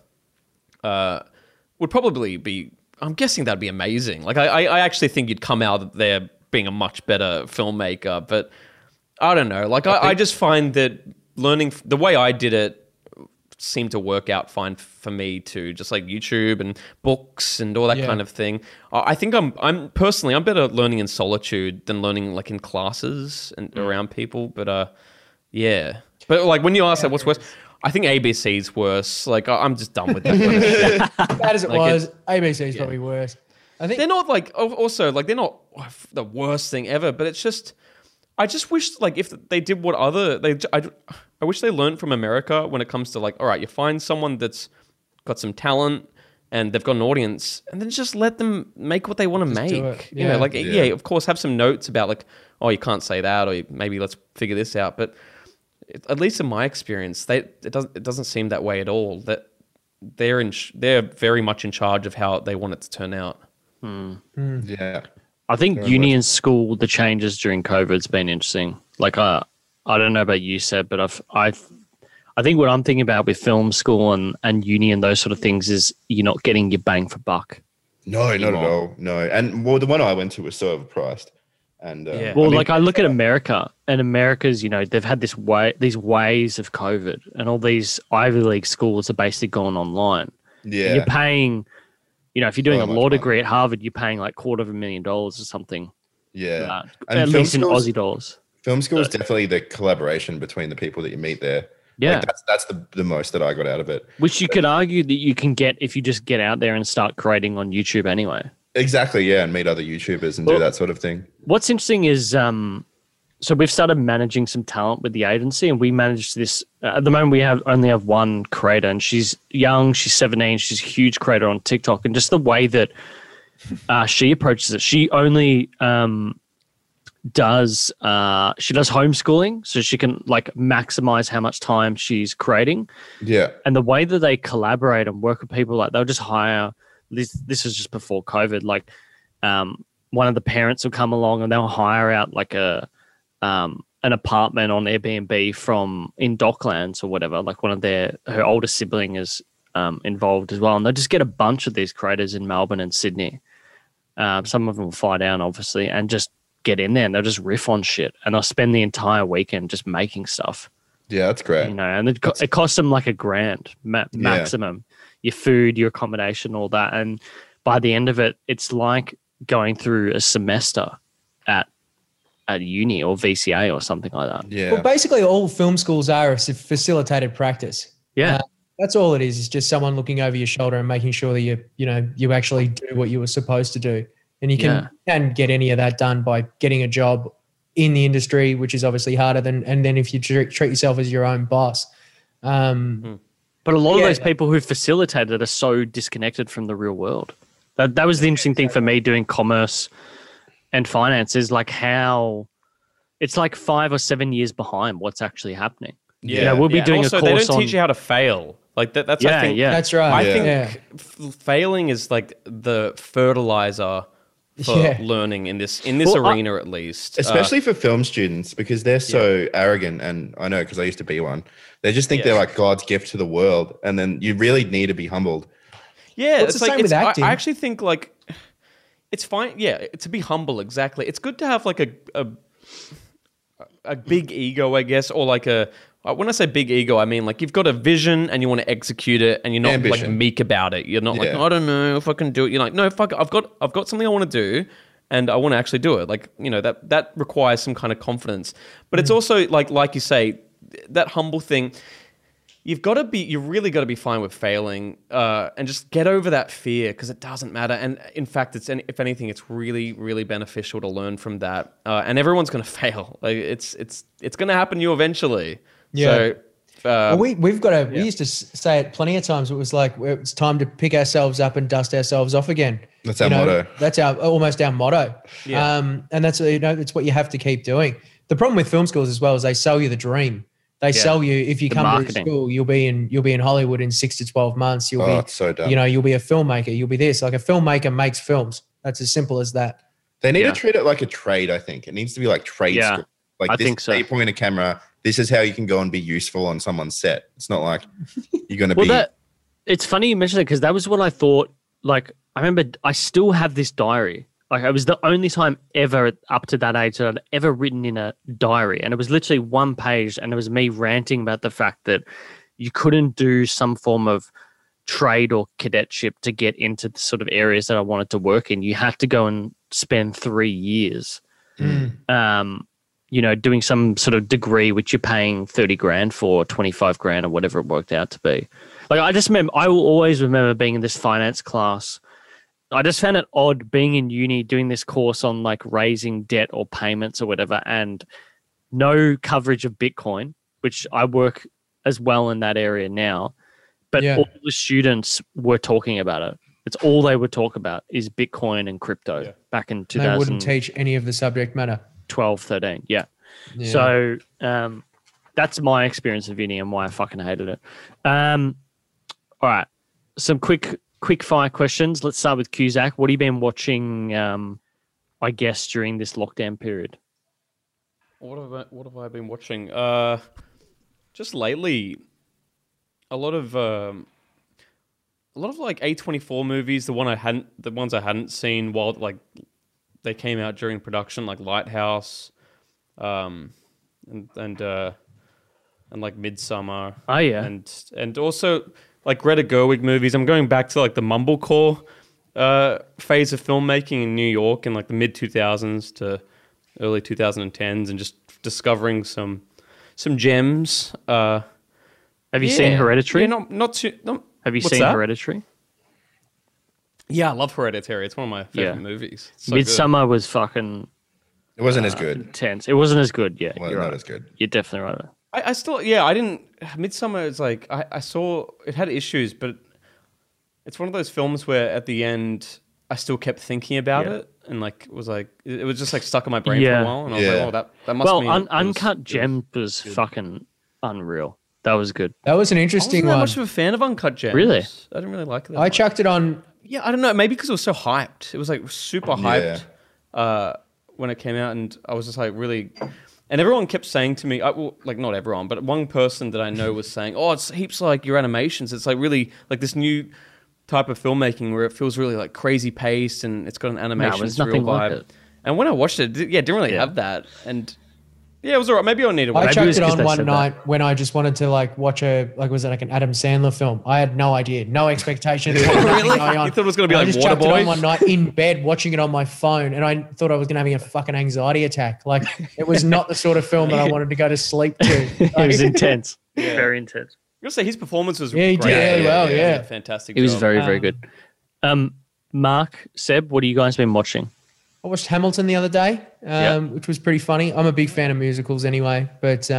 would probably be. I'm guessing that'd be amazing. Like I actually think you'd come out there being a much better filmmaker, but I don't know. Like I just find that learning the way I did it seemed to work out fine for me too, just like YouTube and books and all that kind of thing. I think I'm personally better learning in solitude than learning like in classes and around people. But but like when you ask that what's worse, I think ABC's worse. Like I'm just done with that. Bad as it was, ABC's probably worse. I think they're not like also like they're not the worst thing ever, but it's just. I just wish, like, if they did what I wish they learned from America when it comes to, like, all right, you find someone that's got some talent and they've got an audience, and then just let them make what they want to make. You know, like, of course, have some notes about, like, oh, you can't say that, or maybe let's figure this out. But at least in my experience, it doesn't seem that way at all. That they're very much in charge of how they want it to turn out. Yeah. I think uni and school, the changes during COVID's been interesting. Like I don't know about you, Seb, but I think what I'm thinking about with film school and uni and those sort of things is you're not getting your bang for buck. No, not at all. No, and well, the one I went to was so overpriced. And I look at America, and America's, you know, they've had these waves of COVID, and all these Ivy League schools are basically gone online. Yeah, and you're paying. You know, if you're doing a law degree at Harvard, you're paying like $250,000 or something. Yeah. At least in Aussie dollars. Film school is definitely the collaboration between the people that you meet there. Yeah. Like that's the most that I got out of it. Which you could argue that you can get if you just get out there and start creating on YouTube anyway. Exactly, yeah, and meet other YouTubers and do that sort of thing. What's interesting is, so we've started managing some talent with the agency, and we manage this. At the moment, we only have one creator, and she's young. She's 17. She's a huge creator on TikTok, and just the way that she approaches it, she only does homeschooling, so she can like maximize how much time she's creating. Yeah, and the way that they collaborate and work with people, like they'll just hire. This is just before COVID. Like, one of the parents will come along and they'll hire out like an apartment on Airbnb from in Docklands or whatever. Like her older sibling is involved as well, and they'll just get a bunch of these creators in Melbourne and Sydney. Some of them will fly down, obviously, and just get in there and they'll just riff on shit, and they'll spend the entire weekend just making stuff. Yeah, that's great. You know, and it costs them like $1,000 maximum. Your food, your accommodation, all that, and by the end of it, it's like going through a semester at uni or VCA or something like that. Yeah. Well, basically, all film schools are a facilitated practice. Yeah. That's all it is. It's just someone looking over your shoulder and making sure that you actually do what you were supposed to do. And you can get any of that done by getting a job in the industry, which is obviously harder and then if you treat yourself as your own boss. But a lot of those people who facilitate it are so disconnected from the real world. That was the interesting thing for me doing commerce and finance, is like how it's like 5 or 7 years behind what's actually happening. Yeah, you know, we'll be doing also, a course. They don't teach you how to fail. Like that's I think, that's right. I think failing is like the fertilizer for learning in this arena, at least, especially for film students, because they're so arrogant. And I know, because I used to be one. They just think they're like God's gift to the world, and then you really need to be humbled. Yeah, it's the same with acting. I actually think like it's fine. Yeah, to be humble. Exactly. It's good to have like a big ego, I guess, or like when I say big ego, I mean like you've got a vision and you want to execute it, and you're not like meek about it. You're not like, I don't know if I can do it. You're like, no, fuck it. I've got something I want to do, and I want to actually do it. Like, you know, that requires some kind of confidence. But it's also like you say, that humble thing. You really got to be fine with failing, and just get over that fear, because it doesn't matter. And in fact, if anything, it's really, really beneficial to learn from that. And everyone's going to fail. Like it's going to happen to you eventually. Yeah. So, we used to say it plenty of times. It was like, it's time to pick ourselves up and dust ourselves off again. That's our motto. That's almost our motto. Yeah. And that's, it's what you have to keep doing. The problem with film schools as well is they sell you the dream. They sell you, if you come to school, you'll be in Hollywood in 6 to 12 months. It's so dumb. You'll be a filmmaker. You'll be this. Like, a filmmaker makes films. That's as simple as that. They need to treat it like a trade, I think. It needs to be like trade school. Like, I think so. You point a camera. This is how you can go and be useful on someone's set. It's not like you're going to be. It's funny you mentioned it, because that was what I thought. Like, I remember I still have this diary. Like, it was the only time ever up to that age that I'd ever written in a diary. And it was literally one page, and it was me ranting about the fact that you couldn't do some form of trade or cadetship to get into the sort of areas that I wanted to work in. You had to go and spend 3 years, doing some sort of degree, which you're paying 30 grand for, 25 grand or whatever it worked out to be. Like, I will always remember being in this finance class. I just found it odd being in uni, doing this course on like raising debt or payments or whatever, and no coverage of Bitcoin, which I work as well in that area now. But all the students were talking about it. It's all they would talk about is Bitcoin and crypto back in 2000. They wouldn't teach any of the subject matter. 12, 13. Yeah. So that's my experience of uni and why I fucking hated it. All right. Some quick fire questions. Let's start with Cusack. What have you been watching, I guess, during this lockdown period? What have I been watching? Just lately, a lot of like A24 movies. The ones I hadn't seen while like they came out during production, like Lighthouse, and like Midsummer. Oh yeah, and also like Greta Gerwig movies. I'm going back to like the mumblecore phase of filmmaking in New York in like the mid 2000s to early 2010s, and just discovering some gems. Have you seen Hereditary? Yeah, not too. Have you seen Hereditary? Yeah, I love Hereditary. It's one of my favorite movies. So Midsummer was fucking. It wasn't as good. Intense. It wasn't as good. Yeah, Well, you're not right. as good. You're definitely right. I still, I didn't. Midsummer is like I saw it had issues, but it's one of those films where at the end I still kept thinking about it, and like it was just like stuck in my brain for a while, and I was like, oh, that must mean Uncut Gems was fucking unreal. That was good. That was an interesting I one. wasn't that much of a fan of Uncut Gems. Really? I didn't really like it. I chucked it on. Yeah, I don't know. Maybe because it was so hyped. It was like super hyped when it came out, and I was just like really. And everyone kept saying to me, like not everyone, but one person that I know was saying, "Oh, it's heaps like your animations. It's like really like this new type of filmmaking where it feels really like crazy paced and it's got an animation surreal vibe." Like and when I watched it, it didn't really have that. And yeah, it was alright. Maybe I need to watch I it. chucked it on one night when I just wanted to like watch was it like an Adam Sandler film? I had no idea, no expectations. Really? You thought it was going to be like I just chucked it on one night in bed, watching it on my phone, and I thought I was going to have a fucking anxiety attack. Like it was not the sort of film that I wanted to go to sleep to. It was intense. Very intense. I'm going to say his performance was he great. did really well, yeah. Fantastic He was job. very, very good. Mark, Seb, what have you guys been watching? I watched Hamilton the other day, which was pretty funny. I'm a big fan of musicals anyway, but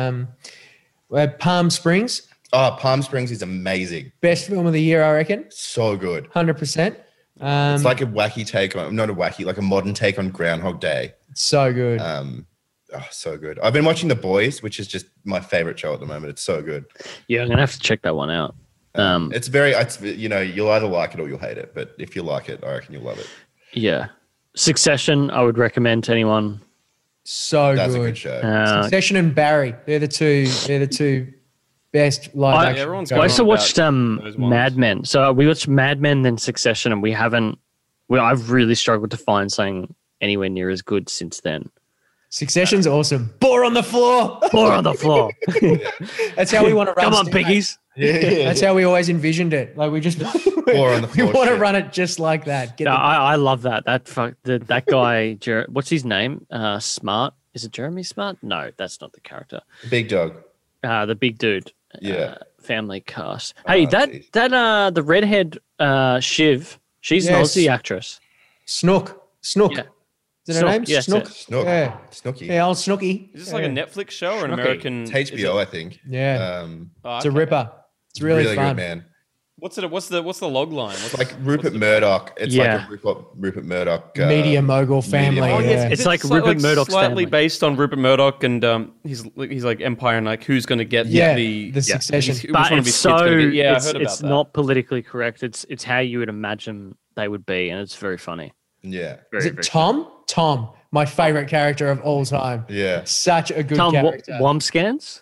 Palm Springs. Oh, Palm Springs is amazing. Best film of the year, I reckon. So good. 100%. It's like a wacky take on, not a wacky, like a modern take on Groundhog Day. So good. So good. I've been watching The Boys, which is just my favorite show at the moment. It's so good. Yeah, I'm going to have to check that one out. It's you'll either like it or you'll hate it, but if you like it, I reckon you'll love it. Yeah. Succession, I would recommend to anyone. So That's good. a good show. Succession and Barry, they're the two best live action. everyone's I going also on watched about those ones. Mad Men. So we watched Mad Men, then Succession, and I've really struggled to find something anywhere near as good since then. Succession's awesome. Bore on the floor. Bore on the floor. That's how we want to run. Come on, Stingray. piggies. That's how we always envisioned it. Like we just Bore on the we floor want to shit. run it just like that. I love that. That guy. What's his name? Smart. Is it Jeremy Smart? No, that's not the character. Big Dog. The big dude. Yeah. Family cast. Hey, the redhead Shiv. She's an Yes. Aussie actress. Snook. Yeah. Is it her name? Yes, Snook. Snook. Yeah. Snooky. Yeah, old Snooky. Is this like a Netflix show or an Snooki. American? It's HBO, I think. Yeah. Oh, It's a okay. ripper. It's really fun. good, man. What's the log line? Like Rupert Murdoch. It's like a Rupert Murdoch Media mogul family. media mogul. yeah. It's like Rupert Murdoch's slightly family. based on Rupert Murdoch and he's like Empire and like who's going to get the Succession. which But one of his it's kids gonna so get- I heard about it's that. not politically correct. It's how you would imagine they would be, and it's very funny. Yeah. Is Very, it very Tom? Tom, my favorite character of all time. Yeah. Such a good Tom character. Womskans?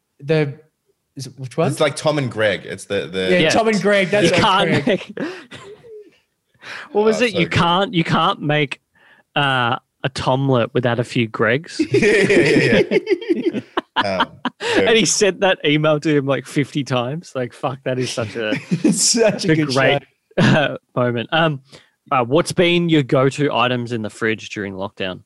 Is it which one? It's like Tom and Greg. It's the yeah, Tom and Greg. That's You it, can't Greg. make. What was Oh, it? so You good. can't make a Tomlet without a few Gregs. yeah. And he sent that email to him like 50 times. Like, fuck, that is such a, It's such a good great show. moment. What's been your go-to items in the fridge during lockdown?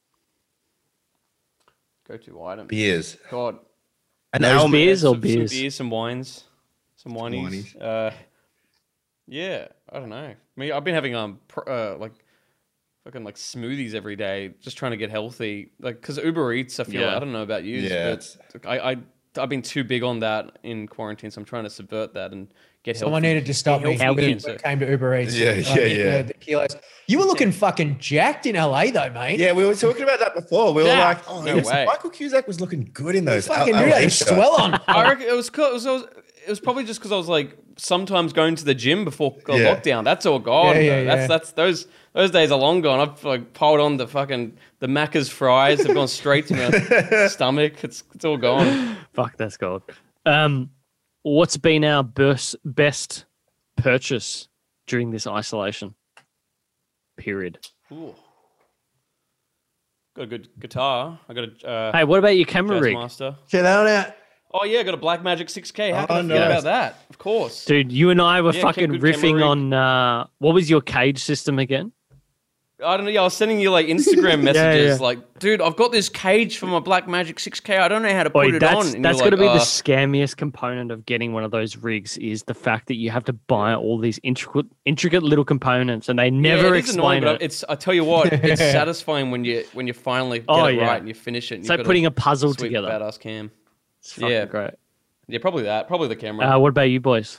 Go-to item. Beers. God. An Those almond. beers or Some beers? beers, some wines, some whinies. Yeah, I don't know. I mean, I've been having like fucking like smoothies every day, just trying to get healthy. Like, because Uber Eats, I feel Yeah. like, I don't know about you, Yeah, but I've been too big on that in quarantine, so I'm trying to subvert that and get healthy. Someone needed to stop me healthy when and it came to Uber Eats. Yeah, yeah. The kilos. You were looking fucking jacked in LA though, mate. Yeah, we were talking about that before. We were Yeah. like, oh, No way. Michael Cusack was looking good in those. Fucking LA really shots. swell on. I reckon it was cool. It was probably just because I was like sometimes going to the gym before Yeah. lockdown. That's all gone. Yeah, though. yeah, That's those days are long gone. I've like piled on the Macca's fries. They've gone straight to my stomach. It's all gone. Fuck, that's gold. What's been our best purchase during this isolation period? Ooh. Got a good guitar. I got a Hey, what about your camera rig? Jazzmaster. Check that one out. Oh yeah, I got a Blackmagic 6K. How can I forget nice. about that? Of course. Dude, you and I were Yeah, fucking good riffing camera rig. on what was your cage system again? I don't know. Yeah, I was sending you like Instagram messages, like, dude, I've got this cage for my Blackmagic 6K. I don't know how to put it on. And that's got to be the scammiest component of getting one of those rigs is the fact that you have to buy all these intricate little components, and they never explain annoying, it. It's I tell you what, it's satisfying when you finally get it right and you finish it. And it's like putting a puzzle together. Badass cam. It's fucking great. Yeah, probably that. Probably the camera. What about you boys?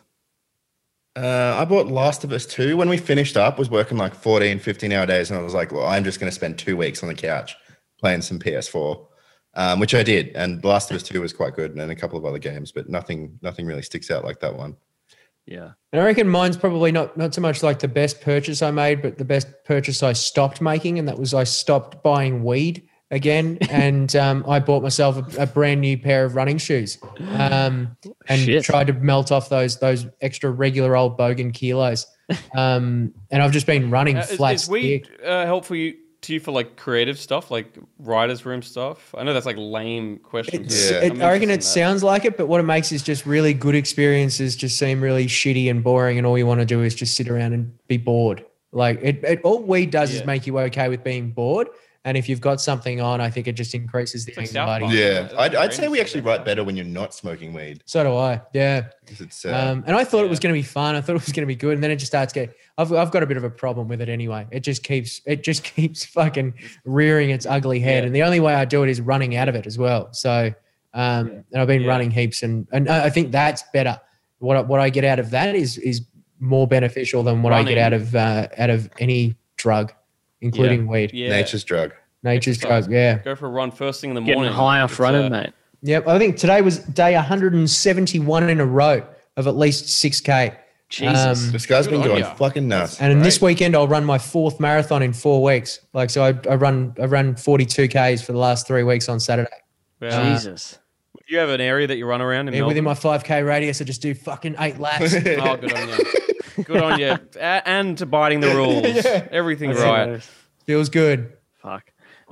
I bought Last of Us 2. When we finished up, was working like 14, 15-hour days, and I was like, well, I'm just going to spend 2 weeks on the couch playing some PS4, which I did. And Last of Us 2 was quite good, and then a couple of other games, but nothing really sticks out like that one. Yeah. And I reckon mine's probably not so much like the best purchase I made, but the best purchase I stopped making, and that was I stopped buying weed again, and I bought myself a brand new pair of running shoes, and tried to melt off those extra regular old Bogan kilos, and I've just been running flat. Is weed helpful to you for like creative stuff, like writer's room stuff? I know that's like lame questions. I reckon it sounds like it, but what it makes is just really good experiences just seem really shitty and boring, and all you want to do is just sit around and be bored. Like it all weed does is make you okay with being bored. And if you've got something on, I think it just increases the anxiety. Yeah, I'd say we actually write better when you're not smoking weed. So do I. Yeah. And I thought it was going to be fun. I thought it was going to be good, and then it just starts getting. I've got a bit of a problem with it anyway. It just keeps fucking rearing its ugly head, and the only way I do it is running out of it as well. So, and I've been running heaps, and I think that's better. What I get out of that is more beneficial than what I get out of any drug, including weed. Yeah. Nature's drug. Yeah. Go for a run first thing in the morning. Getting high off running, mate. Yep. I think today was day 171 in a row of at least 6K. Jesus. This guy's been going fucking nuts. And this weekend I'll run my 4th marathon in 4 weeks. Like, so I run 42Ks for the last 3 weeks on Saturday. Jesus. Do you have an area that you run around in Melbourne? Within my 5K radius, I just do fucking 8 laps. Oh, good on you. Good on you. And abiding the rules. Everything's right. Feels good. Fuck.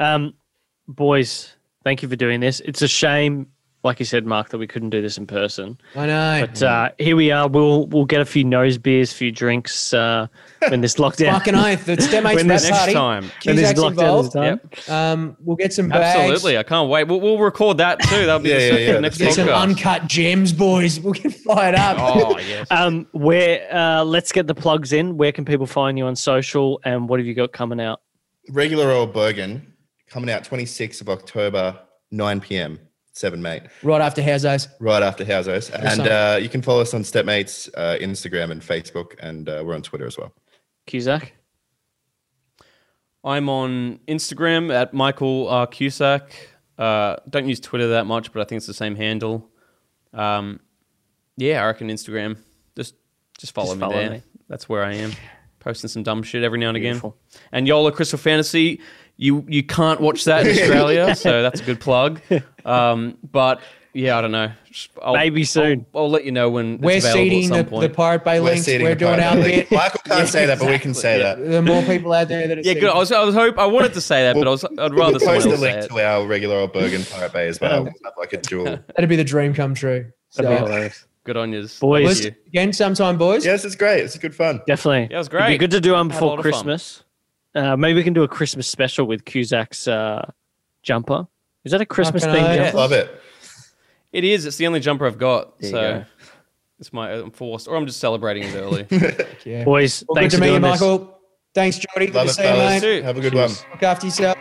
Boys, thank you for doing this. It's a shame, like you said, Mark, that we couldn't do this in person. I know. But here we are. We'll get a few nose beers, a few drinks when this lockdown. Fucking oath. The STEMmates rap party. Time. When this lockdown is done. Yep. We'll get some bags. Absolutely. I can't wait. We'll record that too. That'll be the next get podcast. Some uncut gems, boys. We'll get fired up. Oh, yes. Let's get the plugs in. Where can people find you on social, and what have you got coming out? Regular Old Bergen, coming out 26th of October, 9 p.m. 7 mate. Right after Housos. And you can follow us on StepMates, Instagram and Facebook, and we're on Twitter as well. Cusack? I'm on Instagram at Michael R. Cusack. Don't use Twitter that much, but I think it's the same handle. I reckon Instagram. Just follow me there. That's where I am. Posting some dumb shit every now and again. And Yola Crystal Fantasy, you can't watch that in Australia, so that's a good plug. But yeah, I don't know. Maybe soon. I'll let you know when we're it's available seeding at some point. the Pirate Bay links. We're doing our bit. Michael can't say that, but we can say that. The more people out there that good. I wanted to say that, but I'd rather someone else post a say link it. to our Regular Old Bergen Pirate Bay as well. We'll have like a jewel. That'd be the dream come true. So, good on you, boys. Again, sometime, boys. Yes, it's great. It's good fun. Definitely. Yeah, it was great. It'd be good to do one before Christmas. Maybe we can do a Christmas special with Cusack's jumper. Is that a Christmas thing? Yeah. Love it. It is. It's the only jumper I've got. There it's I'm forced, or I'm just celebrating it early. Yeah. Boys, well, thanks good to for meet you, doing this. Michael. Thanks, Jordy. Good to see you, mate. Have a good one. Look after yourself.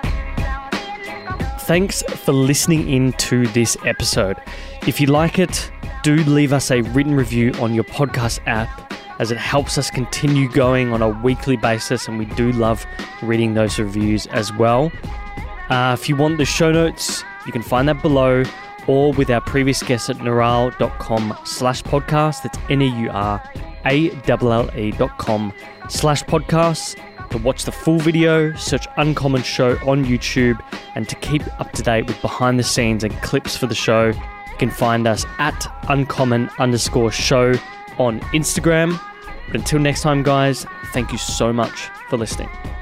Thanks for listening in to this episode. If you like it, do leave us a written review on your podcast app, as it helps us continue going on a weekly basis, and we do love reading those reviews as well. If you want the show notes, you can find that below, or with our previous guests at neural.com/podcast. That's NEURALLE.com/podcasts. To watch the full video, search Uncommon Show on YouTube, and to keep up to date with behind the scenes and clips for the show, you can find us at uncommon_show on Instagram. But until next time, guys, thank you so much for listening.